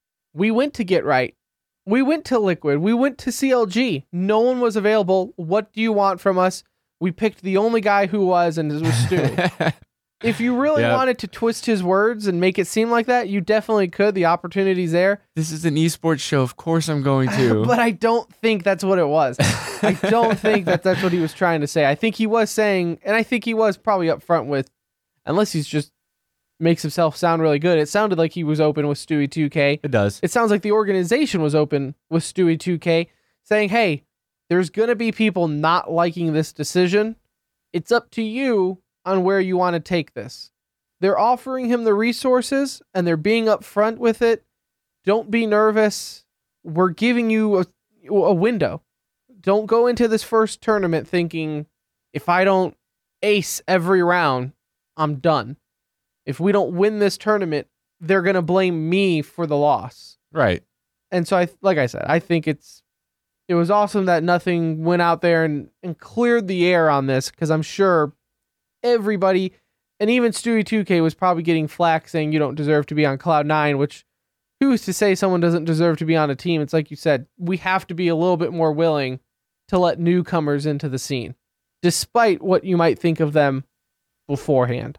we went to Get Right. We went to Liquid. We went to C L G. No one was available. What do you want from us? We picked the only guy who was, and it was Stewie. If you really Yep. wanted to twist his words and make it seem like that, you definitely could. The opportunity's there. This is an esports show. Of course, I'm going to. But I don't think that's what it was. I don't think that that's what he was trying to say. I think he was saying, and I think he was probably upfront with, unless he's just makes himself sound really good. It sounded like he was open with Stewie two K. It does. It sounds like the organization was open with Stewie two K, saying, hey, there's going to be people not liking this decision. It's up to you on where you want to take this. They're offering him the resources and they're being upfront with it. Don't be nervous. We're giving you a, a window. Don't go into this first tournament thinking, if I don't ace every round, I'm done. If we don't win this tournament, they're going to blame me for the loss. Right. And so I, like I said, I think it's, it was awesome that nothing went out there and, and cleared the air on this, because I'm sure everybody, and even Stewie two K was probably getting flack saying you don't deserve to be on Cloud nine, which who's to say someone doesn't deserve to be on a team? It's like you said, we have to be a little bit more willing to let newcomers into the scene, despite what you might think of them beforehand.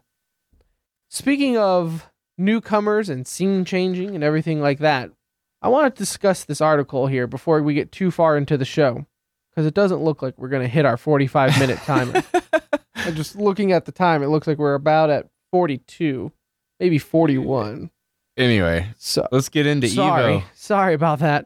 Speaking of newcomers and scene changing and everything like that, I want to discuss this article here before we get too far into the show, because it doesn't look like we're going to hit our forty-five minute timer. And just looking at the time, it looks like we're about at forty-two, maybe forty-one. Anyway, So let's get into sorry, Evo. sorry about that.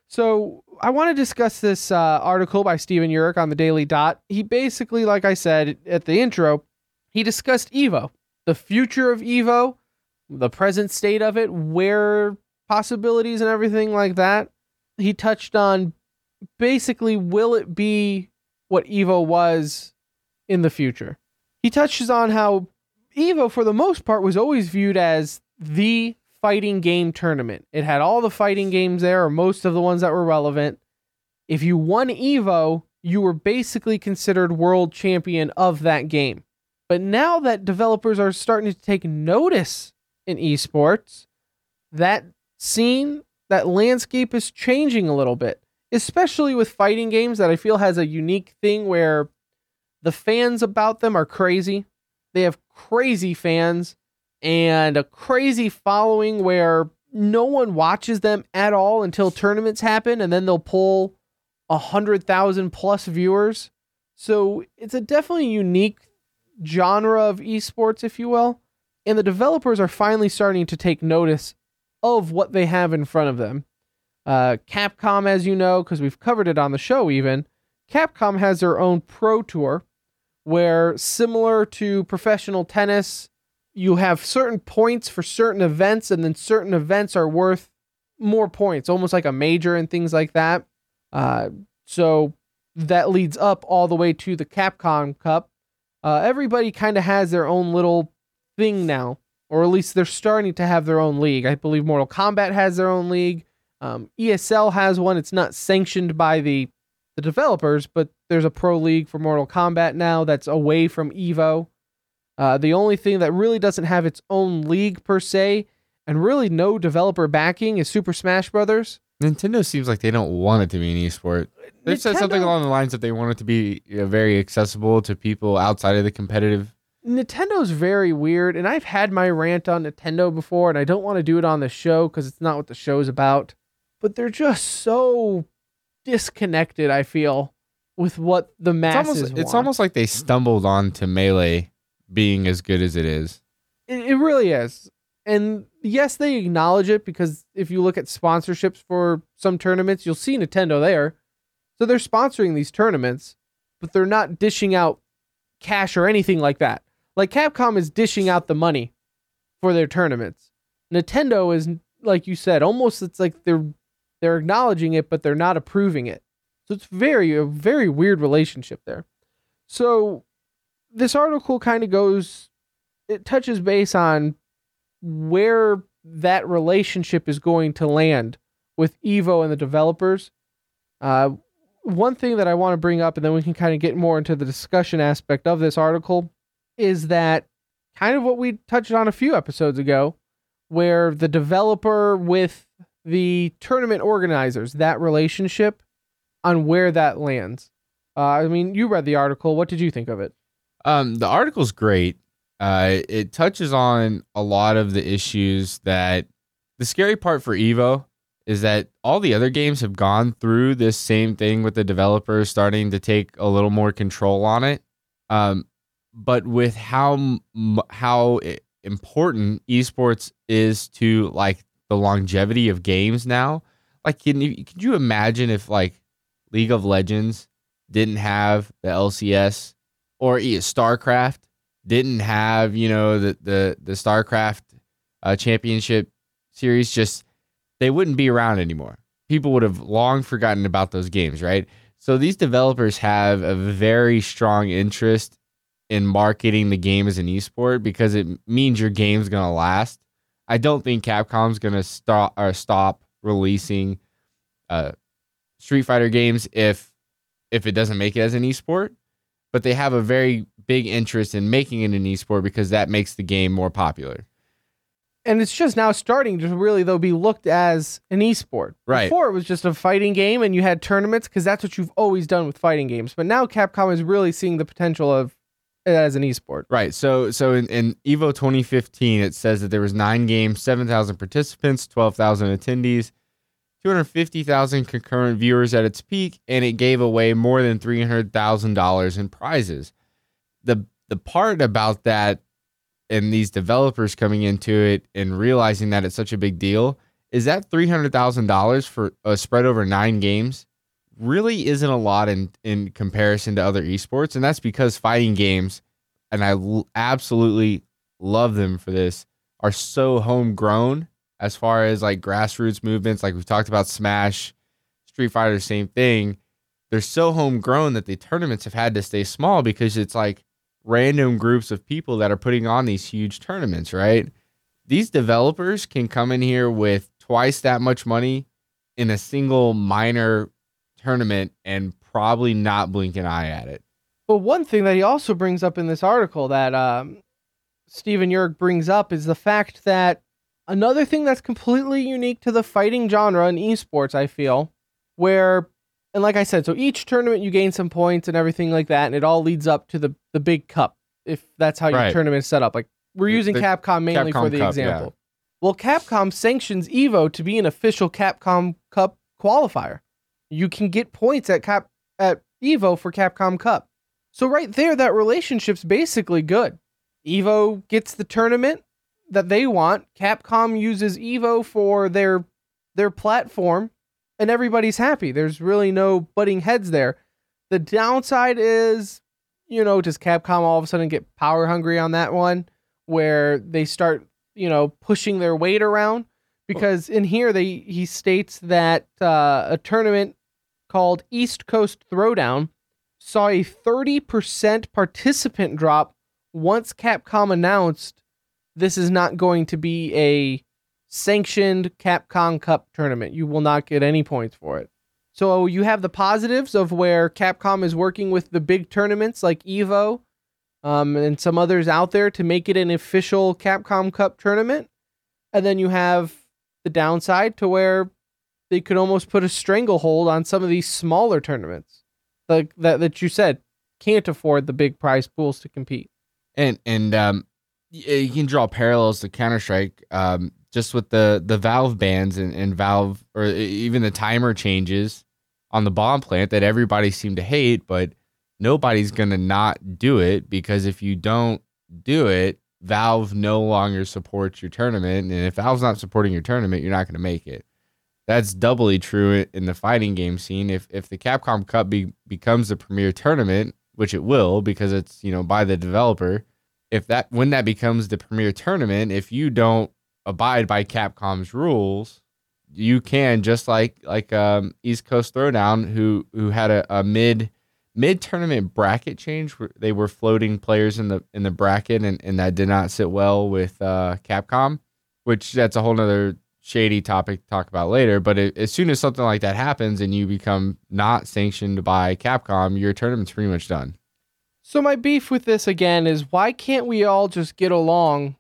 So I want to discuss this uh, article by Steven Urich on the Daily Dot. He basically, like I said at the intro, he discussed Evo, the future of Evo, the present state of it, where possibilities and everything like that. He touched on basically, will it be what Evo was in the future? He touches on how Evo, for the most part, was always viewed as the fighting game tournament. It had all the fighting games there, or most of the ones that were relevant. If you won Evo, you were basically considered world champion of that game. But now that developers are starting to take notice in esports, that scene, that landscape is changing a little bit, especially with fighting games that I feel has a unique thing where the fans about them are crazy. They have crazy fans and a crazy following where no one watches them at all until tournaments happen, and then they'll pull a hundred thousand plus viewers. So it's a definitely unique genre of esports, if you will. And the developers are finally starting to take notice of what they have in front of them. Uh, Capcom, as you know, because we've covered it on the show even, Capcom has their own Pro Tour, where similar to professional tennis, you have certain points for certain events, and then certain events are worth more points, almost like a major and things like that. Uh, so that leads up all the way to the Capcom Cup. Uh, everybody kind of has their own little thing now, or at least they're starting to have their own league. I believe Mortal Kombat has their own league. Um, E S L has one. It's not sanctioned by the, the developers, but there's a pro league for Mortal Kombat now that's away from Evo. Uh, the only thing that really doesn't have its own league per se, and really no developer backing, is Super Smash Brothers. Nintendo seems like they don't want it to be an esport. They said something along the lines that they want it to be, you know, very accessible to people outside of the competitive. Nintendo's very weird, and I've had my rant on Nintendo before, and I don't want to do it on the show because it's not what the show's about. But they're just so disconnected, I feel, with what the masses it's almost, want. It's almost like they stumbled onto Melee being as good as it is. It, it really is. And yes, they acknowledge it, because if you look at sponsorships for some tournaments, you'll see Nintendo there. So they're sponsoring these tournaments, but they're not dishing out cash or anything like that. Like Capcom is dishing out the money for their tournaments. Nintendo is, like you said, almost it's like they're they're acknowledging it, but they're not approving it. So it's very a very weird relationship there. So this article kind of goes, it touches base on where that relationship is going to land with Evo and the developers. Uh, one thing that I want to bring up, and then we can kind of get more into the discussion aspect of this article, is that kind of what we touched on a few episodes ago, where the developer with the tournament organizers, that relationship, on where that lands. Uh, I mean, you read the article. What did you think of it? Um, the article's great. Uh, it touches on a lot of the issues that the scary part for Evo is that all the other games have gone through this same thing with the developers starting to take a little more control on it. Um, but with how how important esports is to like the longevity of games now, like can you could you imagine if like League of Legends didn't have the L C S, or StarCraft didn't have, you know, the the the StarCraft uh, championship series, just they wouldn't be around anymore. People would have long forgotten about those games, right? So these developers have a very strong interest in marketing the game as an esport because it means your game's going to last. I don't think Capcom's going to stop or stop releasing uh, Street Fighter games if if it doesn't make it as an esport, but they have a very big interest in making it an esport because that makes the game more popular. And it's just now starting to really, though, be looked as an esport. Right. Before, it was just a fighting game, and you had tournaments because that's what you've always done with fighting games. But now Capcom is really seeing the potential of it as an esport. Right. So so in, in Evo twenty fifteen, it says that there was nine games, seven thousand participants, twelve thousand attendees, two hundred fifty thousand concurrent viewers at its peak, and it gave away more than three hundred thousand dollars in prizes. The the part about that and these developers coming into it and realizing that it's such a big deal is that three hundred thousand dollars for a spread over nine games really isn't a lot in, in comparison to other esports. And that's because fighting games, and I l- absolutely love them for this, are so homegrown as far as like grassroots movements. Like we've talked about Smash, Street Fighter, same thing. They're so homegrown that the tournaments have had to stay small because it's like random groups of people that are putting on these huge tournaments, right? these developers can come in here with twice that much money in a single minor tournament and probably not blink an eye at it. But one thing that he also brings up in this article that um, Stephen Yerg brings up is the fact that another thing that's completely unique to the fighting genre in esports, I feel, where, and like I said, so each tournament you gain some points and everything like that, and it all leads up to the, the big cup, if that's how your Right. tournament is set up. Like, we're using The Capcom mainly Capcom for the Cup, example. yeah. Well, Capcom sanctions EVO to be an official Capcom Cup qualifier. You can get points at Cap at EVO for Capcom Cup. So right there, that relationship's basically good. EVO gets the tournament that they want. Capcom uses EVO for their their platform, and everybody's happy. There's really no butting heads there. The downside is, you know, does Capcom all of a sudden get power hungry on that one, where they start, you know, pushing their weight around? Because in here, they he states that uh, a tournament called East Coast Throwdown saw a thirty percent participant drop once Capcom announced this is not going to be a sanctioned Capcom Cup tournament. You will not get any points for it. So you have the positives of where Capcom is working with the big tournaments like EVO um, and some others out there to make it an official Capcom Cup tournament. And then you have the downside to where they could almost put a stranglehold on some of these smaller tournaments, like that that you said can't afford the big prize pools to compete. And and um, y- you can draw parallels to Counter-Strike, um, just with the, the Valve bans and, and Valve, or even the timer changes on the bomb plant that everybody seemed to hate, but nobody's going to not do it, because if you don't do it, Valve no longer supports your tournament. And if Valve's not supporting your tournament, you're not going to make it. That's doubly true in the fighting game scene. If if the Capcom Cup be, becomes the premier tournament, which it will, because it's, you know, by the developer, if that when that becomes the premier tournament, if you don't abide by Capcom's rules, you can, just like like um, East Coast Throwdown, who who had a, a mid mid tournament bracket change. Where they were floating players in the in the bracket, and, and that did not sit well with uh, Capcom, which that's a whole nother shady topic to talk about later. But it, as soon as something like that happens and you become not sanctioned by Capcom, your tournament's pretty much done. So my beef with this again is, why can't we all just get along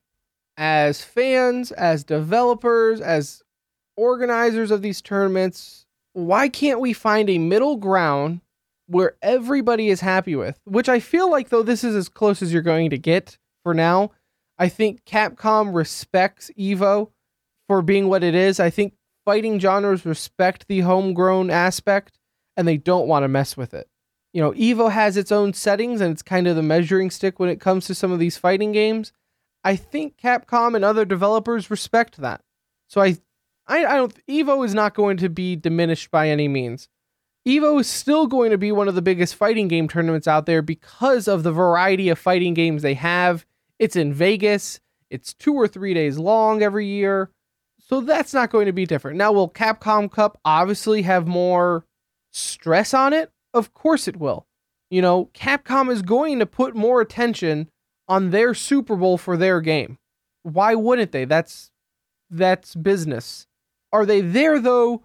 as fans, as developers, as organizers of these tournaments? Why can't we find a middle ground where everybody is happy with? Which I feel like, though, this is as close as you're going to get for now. I think Capcom respects EVO for being what it is. I think fighting genres respect the homegrown aspect, and they don't want to mess with it. You know, EVO has its own settings, and it's kind of the measuring stick when it comes to some of these fighting games. I think Capcom and other developers respect that. So I, I, I don't. EVO is not going to be diminished by any means. EVO is still going to be one of the biggest fighting game tournaments out there because of the variety of fighting games they have. It's in Vegas. It's two or three days long every year. So that's not going to be different. Now, will Capcom Cup obviously have more stress on it? Of course it will. You know, Capcom is going to put more attention on their Super Bowl for their game. Why wouldn't they? That's that's business. Are they there, though,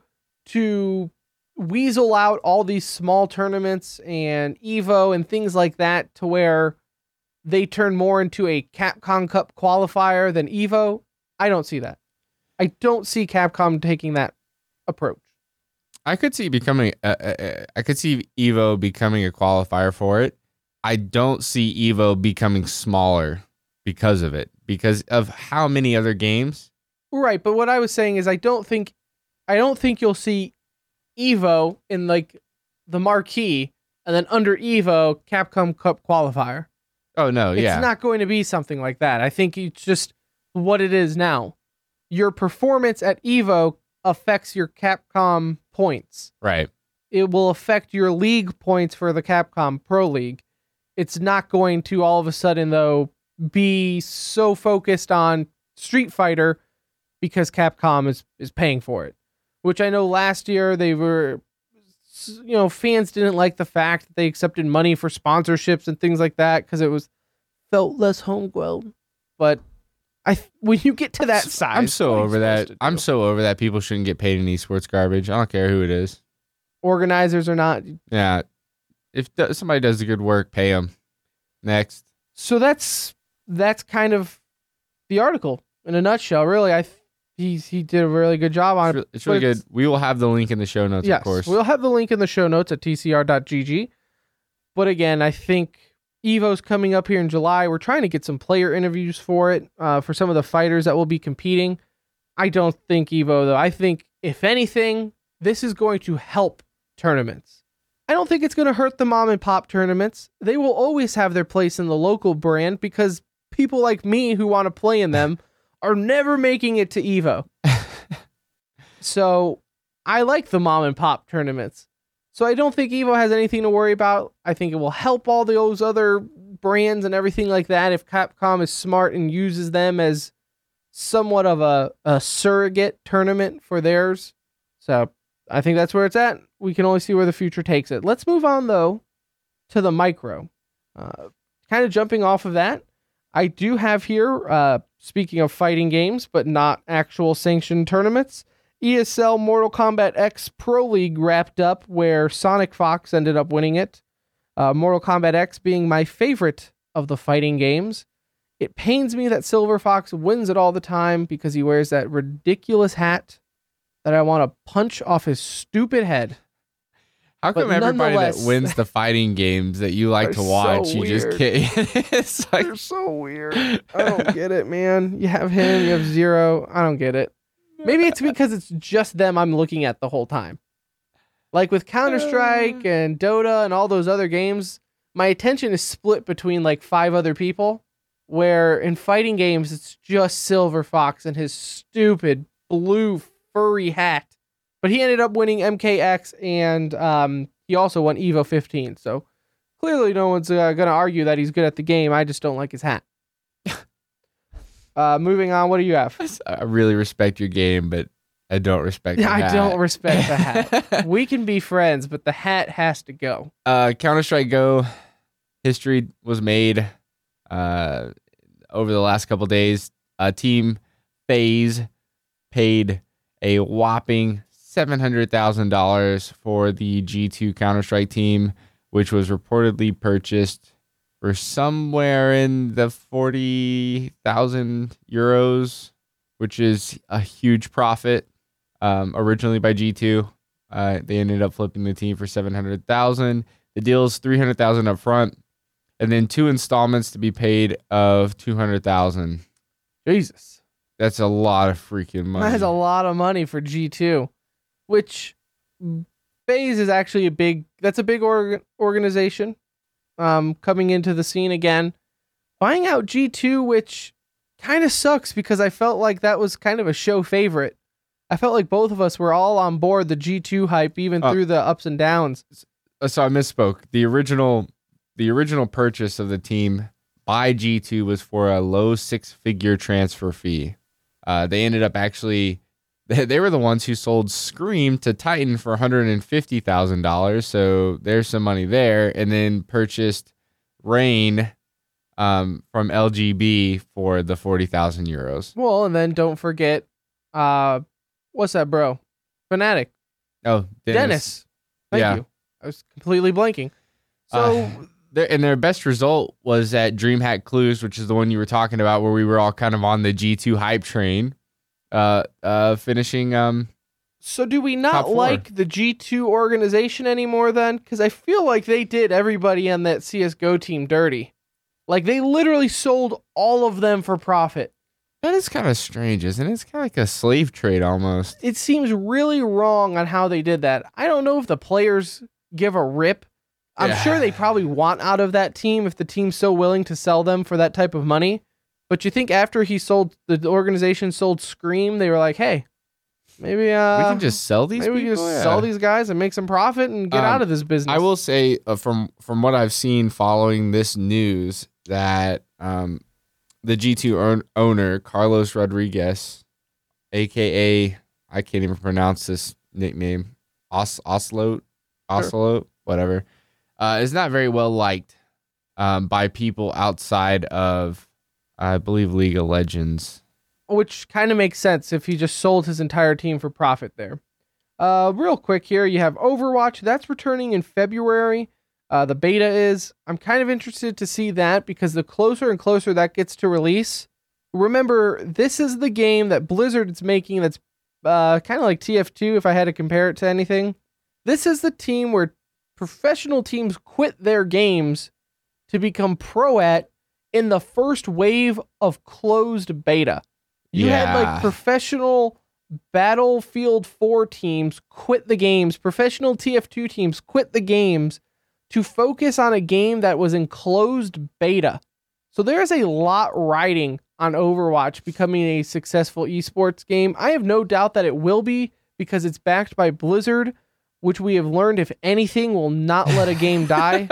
to weasel out all these small tournaments and EVO and things like that to where they turn more into a Capcom Cup qualifier than EVO? I don't see that. I don't see Capcom taking that approach. I could see becoming. Uh, uh, I could see EVO becoming a qualifier for it. I don't see EVO becoming smaller because of it, because of how many other games. Right, but what I was saying is, I don't think, I don't think you'll see EVO in like the marquee, and then under EVO, Capcom Cup qualifier. Oh no, yeah, It's not going to be something like that. I think it's just what it is now. Your performance at EVO affects your Capcom points. right. It will affect your league points for the Capcom Pro League. It's not going to all of a sudden, though, be so focused on Street Fighter because Capcom is, is paying for it. Which I know last year they were, you know, fans didn't like the fact that they accepted money for sponsorships and things like that because it was felt less homegrown. But I when you get to that size, I'm so what are you over that. supposed to I'm do? so over that. People shouldn't get paid in esports garbage. I don't care who it is. Organizers are not. Yeah, if th- somebody does the good work, pay them. Next. So that's that's kind of the article in a nutshell. Really, I th- he he did a really good job on It's, it. re- it's really but good. We will have the link in the show notes, Yes, of course. we'll have the link in the show notes at t c r dot g g. But again, I think Evo's coming up here in July. We're trying to get some player interviews for it, uh, for some of the fighters that will be competing. I don't think Evo, though. I think, if anything, this is going to help tournaments. I don't think it's going to hurt the mom and pop tournaments. They will always have their place in the local brand because people like me who want to play in them are never making it to Evo. So I like the mom and pop tournaments. So I don't think Evo has anything to worry about. I think it will help all those other brands and everything like that if Capcom is smart and uses them as somewhat of a, a surrogate tournament for theirs. So I think that's where it's at. We can only see where the future takes it. Let's move on, though, to the micro. Uh, kind of jumping off of that, I do have here, uh, speaking of fighting games, but not actual sanctioned tournaments, E S L Mortal Kombat X Pro League wrapped up where Sonic Fox ended up winning it. Uh, Mortal Kombat X being my favorite of the fighting games. It pains me that Silver Fox wins it all the time because he wears that ridiculous hat that I want to punch off his stupid head. How But come everybody that nonetheless- wins the fighting games that you like They're to so watch, you just weird. can't? It's like, They're so weird. I don't get it, man. You have him, you have Zero. I don't get it. Maybe it's because it's just them I'm looking at the whole time. Like with Counter-Strike and Dota and all those other games, my attention is split between like five other people, where in fighting games, it's just Silver Fox and his stupid blue furry hat. But he ended up winning M K X, and um, he also won Evo fifteen. So clearly no one's uh, going to argue that he's good at the game. I just don't like his hat. uh, moving on, what do you have? I really respect your game, but I don't respect your I hat. don't respect the hat. We can be friends, but the hat has to go. uh, Counter-Strike Go history was made uh, over the last couple days. Uh, Team FaZe paid a whopping seven hundred thousand dollars for the G two Counter-Strike team, which was reportedly purchased for somewhere in the forty thousand euros, which is a huge profit. Um, originally by G two, uh, they ended up flipping the team for seven hundred thousand dollars. The deal is three hundred thousand dollars up front, and then two installments to be paid of two hundred thousand dollars. Jesus. That's a lot of freaking money. That's a lot of money for G two, which FaZe is actually a big, that's a big org- organization um, coming into the scene again. Buying out G two, which kind of sucks because I felt like that was kind of a show favorite. I felt like both of us were all on board the G two hype, even Uh, through the ups and downs. Uh, so I misspoke. The original, the original purchase of the team by G two was for a low six-figure transfer fee. Uh, they ended up actually, they, they were the ones who sold Scream to Titan for one hundred fifty thousand dollars. So there's some money there, and then purchased Rain um, from L G B for the forty thousand euros. Well, and then don't forget, uh, what's that, bro? Fnatic. Oh, Dennis. Dennis. Thank Yeah. you. I was completely blanking. So, Uh, Their, and their best result was at DreamHack Clues, which is the one you were talking about, where we were all kind of on the G two hype train, uh, uh, finishing. Um, so do we top not four. like the G two organization anymore then? Because I feel like they did everybody on that C S G O team dirty. Like, they literally sold all of them for profit. that is kind of strange, isn't it? It's kind of like a slave trade almost. It seems really wrong on how they did that. I don't know if the players give a rip. I'm Yeah. sure they probably want out of that team if the team's so willing to sell them for that type of money. But you think after he sold, the organization sold Scream, they were like, hey, maybe uh, we can just sell these. maybe we people? can just Yeah. sell these guys and make some profit and get Um, out of this business. I will say uh, from from what I've seen following this news that um, the G two own, owner Carlos Rodriguez, aka I can't even pronounce this nickname, Os Oslo, Oslo, whatever, uh, is not very well liked um, by people outside of I believe League of Legends. which kind of makes sense if he just sold his entire team for profit there. Uh, real quick here, you have Overwatch. That's returning in February. Uh, the beta is. I'm kind of interested to see that because the closer and closer that gets to release. Remember, this is the game that Blizzard is making that's uh, kind of like T F two if I had to compare it to anything. This is the team where professional teams quit their games to become pro at in the first wave of closed beta. You Yeah. had like professional Battlefield four teams quit the games, professional T F two teams quit the games to focus on a game that was in closed beta. So there's a lot riding on Overwatch becoming a successful esports game. I have no doubt that it will be because it's backed by Blizzard, which we have learned, if anything, will not let a game die.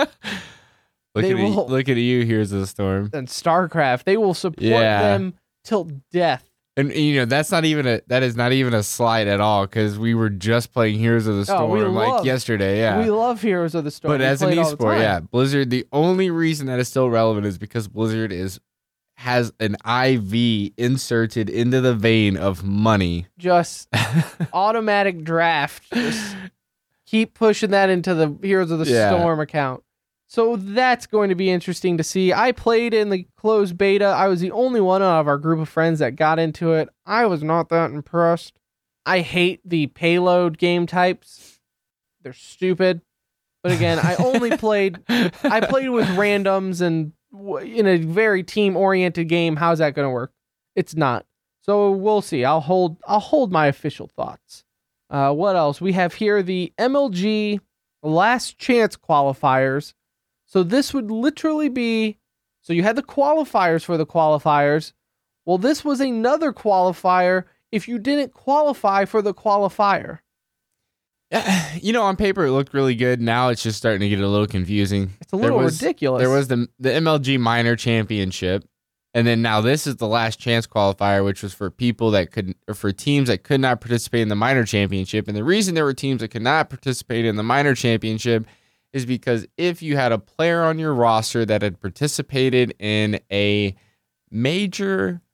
Look They at will- it, look at you, Heroes of the Storm. And StarCraft, they will support Yeah. them till death. And you know, that's not even a that is not even a slight at all, because we were just playing Heroes of the Oh, Storm we like love- yesterday. Yeah. We love Heroes of the Storm. But We as an play it all the esport, time. yeah, Blizzard, the only reason that is still relevant is because Blizzard is has an I V inserted into the vein of money. Just automatic draft. Just keep pushing that into the Heroes of the Yeah. Storm account. So that's going to be interesting to see. I played in the closed beta. I was the only one out of our group of friends that got into it. I was not that impressed. I hate the payload game types. They're stupid. But again, I only played I played with randoms and w- in a very team-oriented game. How's that going to work? It's not. So we'll see. I'll hold I'll hold my official thoughts. Uh, what else? We have here the M L G Last Chance qualifiers. So this would literally be, so you had the qualifiers for the qualifiers. Well, this was another qualifier if you didn't qualify for the qualifier. You know, on paper it looked really good. Now it's just starting to get a little confusing. It's a little There was- ridiculous. There was the the M L G Minor Championship, and then now this is the Last Chance qualifier, which was for people that could, or for teams that could not participate in the Minor Championship. And the reason there were teams that could not participate in the Minor Championship is because if you had a player on your roster that had participated in a major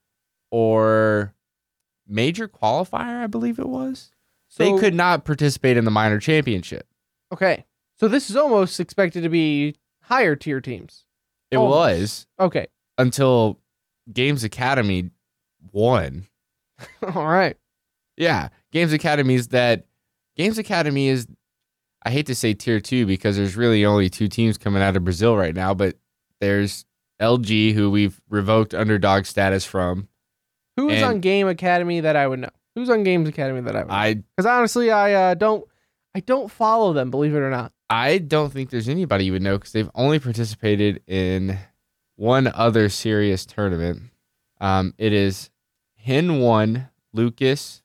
or major qualifier, I believe it was, they So- could not participate in the Minor Championship. Okay. So this is almost expected to be higher tier teams. It Almost. was Okay. until Games Academy won. All right. Yeah, Games Academy is that. Games Academy is, I hate to say tier two because there's really only two teams coming out of Brazil right now, but there's L G, who we've revoked underdog status from. Who's And- on Game Academy that I would know? Who's on Games Academy that I would know? I Because honestly, I uh, don't I don't follow them, believe it or not. I don't think there's anybody you would know because they've only participated in one other serious tournament. Um, it is Hin One, Lucas,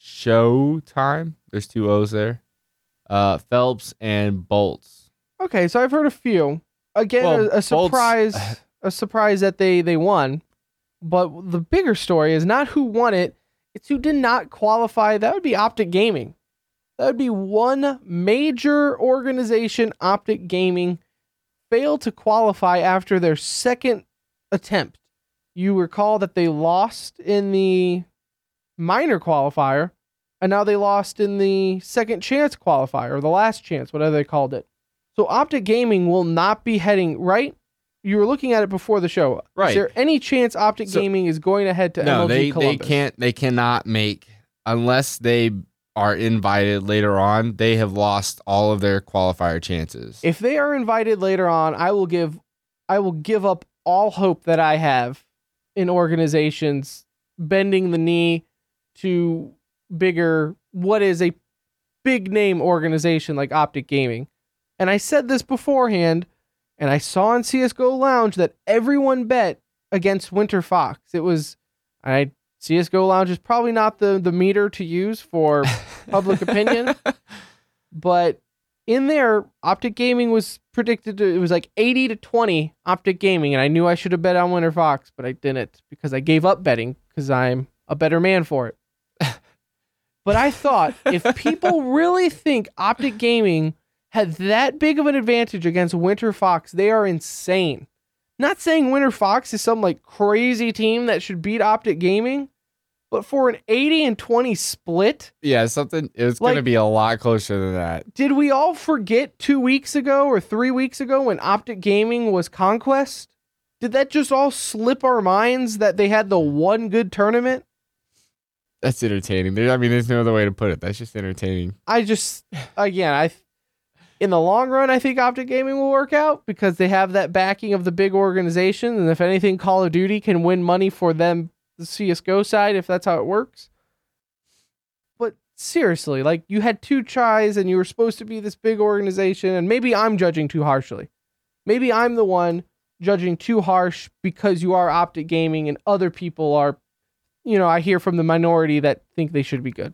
Showtime. There's two O's there. Uh, Phelps and Bolts. Okay, so I've heard a few. Again, Well, a, a Bolts- surprise, a surprise that they they won. But the bigger story is not who won it; it's who did not qualify. That would be Optic Gaming. That would be one major organization, Optic Gaming, failed to qualify after their second attempt. You recall that they lost in the minor qualifier, and now they lost in the second chance qualifier, or the last chance, whatever they called it. So Optic Gaming will not be heading, right? You were looking at it before the show. Right. Is there any chance Optic So- Gaming is going to head to No, M L G they, they Columbus? can't. They cannot make unless they are invited later on. They have lost all of their qualifier chances. If they are invited later on, I will give I will give up all hope that I have in organizations bending the knee to bigger, what is a big name organization like Optic Gaming. And I said this beforehand, and I saw on C S G O Lounge that everyone bet against Winter Fox. It was, I C S G O Lounge is probably not the, the meter to use for public opinion, but in there, Optic Gaming was predicted to, it was like eighty to twenty Optic Gaming, and I knew I should have bet on Winter Fox, but I didn't because I gave up betting because I'm a better man for it. But I thought if people really think Optic Gaming had that big of an advantage against Winter Fox, they are insane. Not saying Winter Fox is some like crazy team that should beat Optic Gaming, but for an eighty and twenty split, Yeah, something. It was Like- going to be a lot closer than that. did we all forget two weeks ago or three weeks ago when Optic Gaming was Conquest? Did that just all slip our minds that they had the one good tournament? That's entertaining. There, I mean, there's no other way to put it. That's just entertaining. I just, again, I, in the long run, I think Optic Gaming will work out because they have that backing of the big organization. And if anything, Call of Duty can win money for them, the C S G O side, if that's how it works. But seriously, like you had two tries and you were supposed to be this big organization. And maybe I'm judging too harshly. Maybe I'm the one judging too harsh because you are Optic Gaming and other people are, you know, I hear from the minority that think they should be good.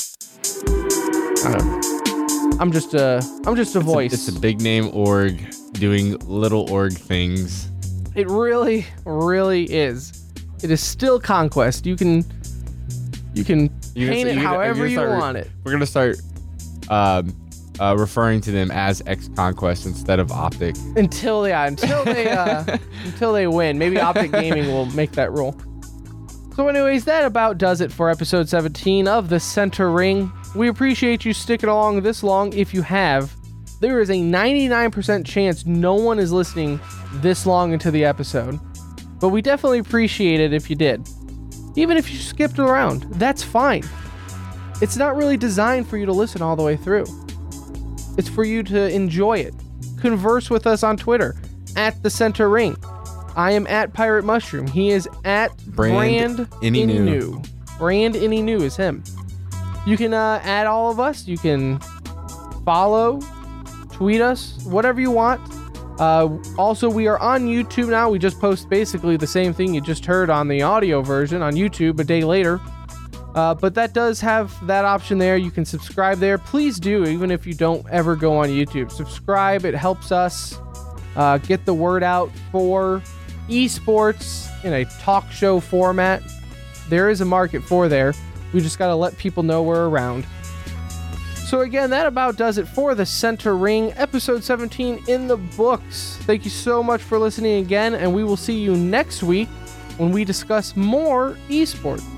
I don't know. I'm just a, I'm just a It's a- voice. It's a big name org doing little org things. It really, really is. It is still Conquest. You can, you can You're gonna- paint it you're gonna- however you're you gonna start- want it. We're gonna start um, uh, referring to them as X Conquest instead of Optic. Until yeah, until they, uh, until they win. Maybe Optic Gaming will make that rule. So, anyways, that about does it for episode seventeen of the Center Ring. We appreciate you sticking along this long. If you have, there is a ninety-nine percent chance no one is listening this long into the episode. But we definitely appreciate it if you did. Even if you skipped around, that's fine. It's not really designed for you to listen all the way through. It's for you to enjoy it. Converse with us on Twitter at the Center Ring. I am at Pirate Mushroom. He is at Brand Brand Ininu. Ininu. Brand Ininu is him. You can uh, add all of us. You can follow, tweet us, whatever you want. Uh, also, we are on YouTube now. We just post basically the same thing you just heard on the audio version on YouTube a day later. Uh, but that does have that option there. You can subscribe there. Please do, even if you don't ever go on YouTube. Subscribe. It helps us uh, get the word out for esports in a talk show format. There is a market for there. We just got to let people know we're around. So again, that about does it for the Center Ring, episode seventeen in the books. Thank you so much for listening again, and we will see you next week when we discuss more esports.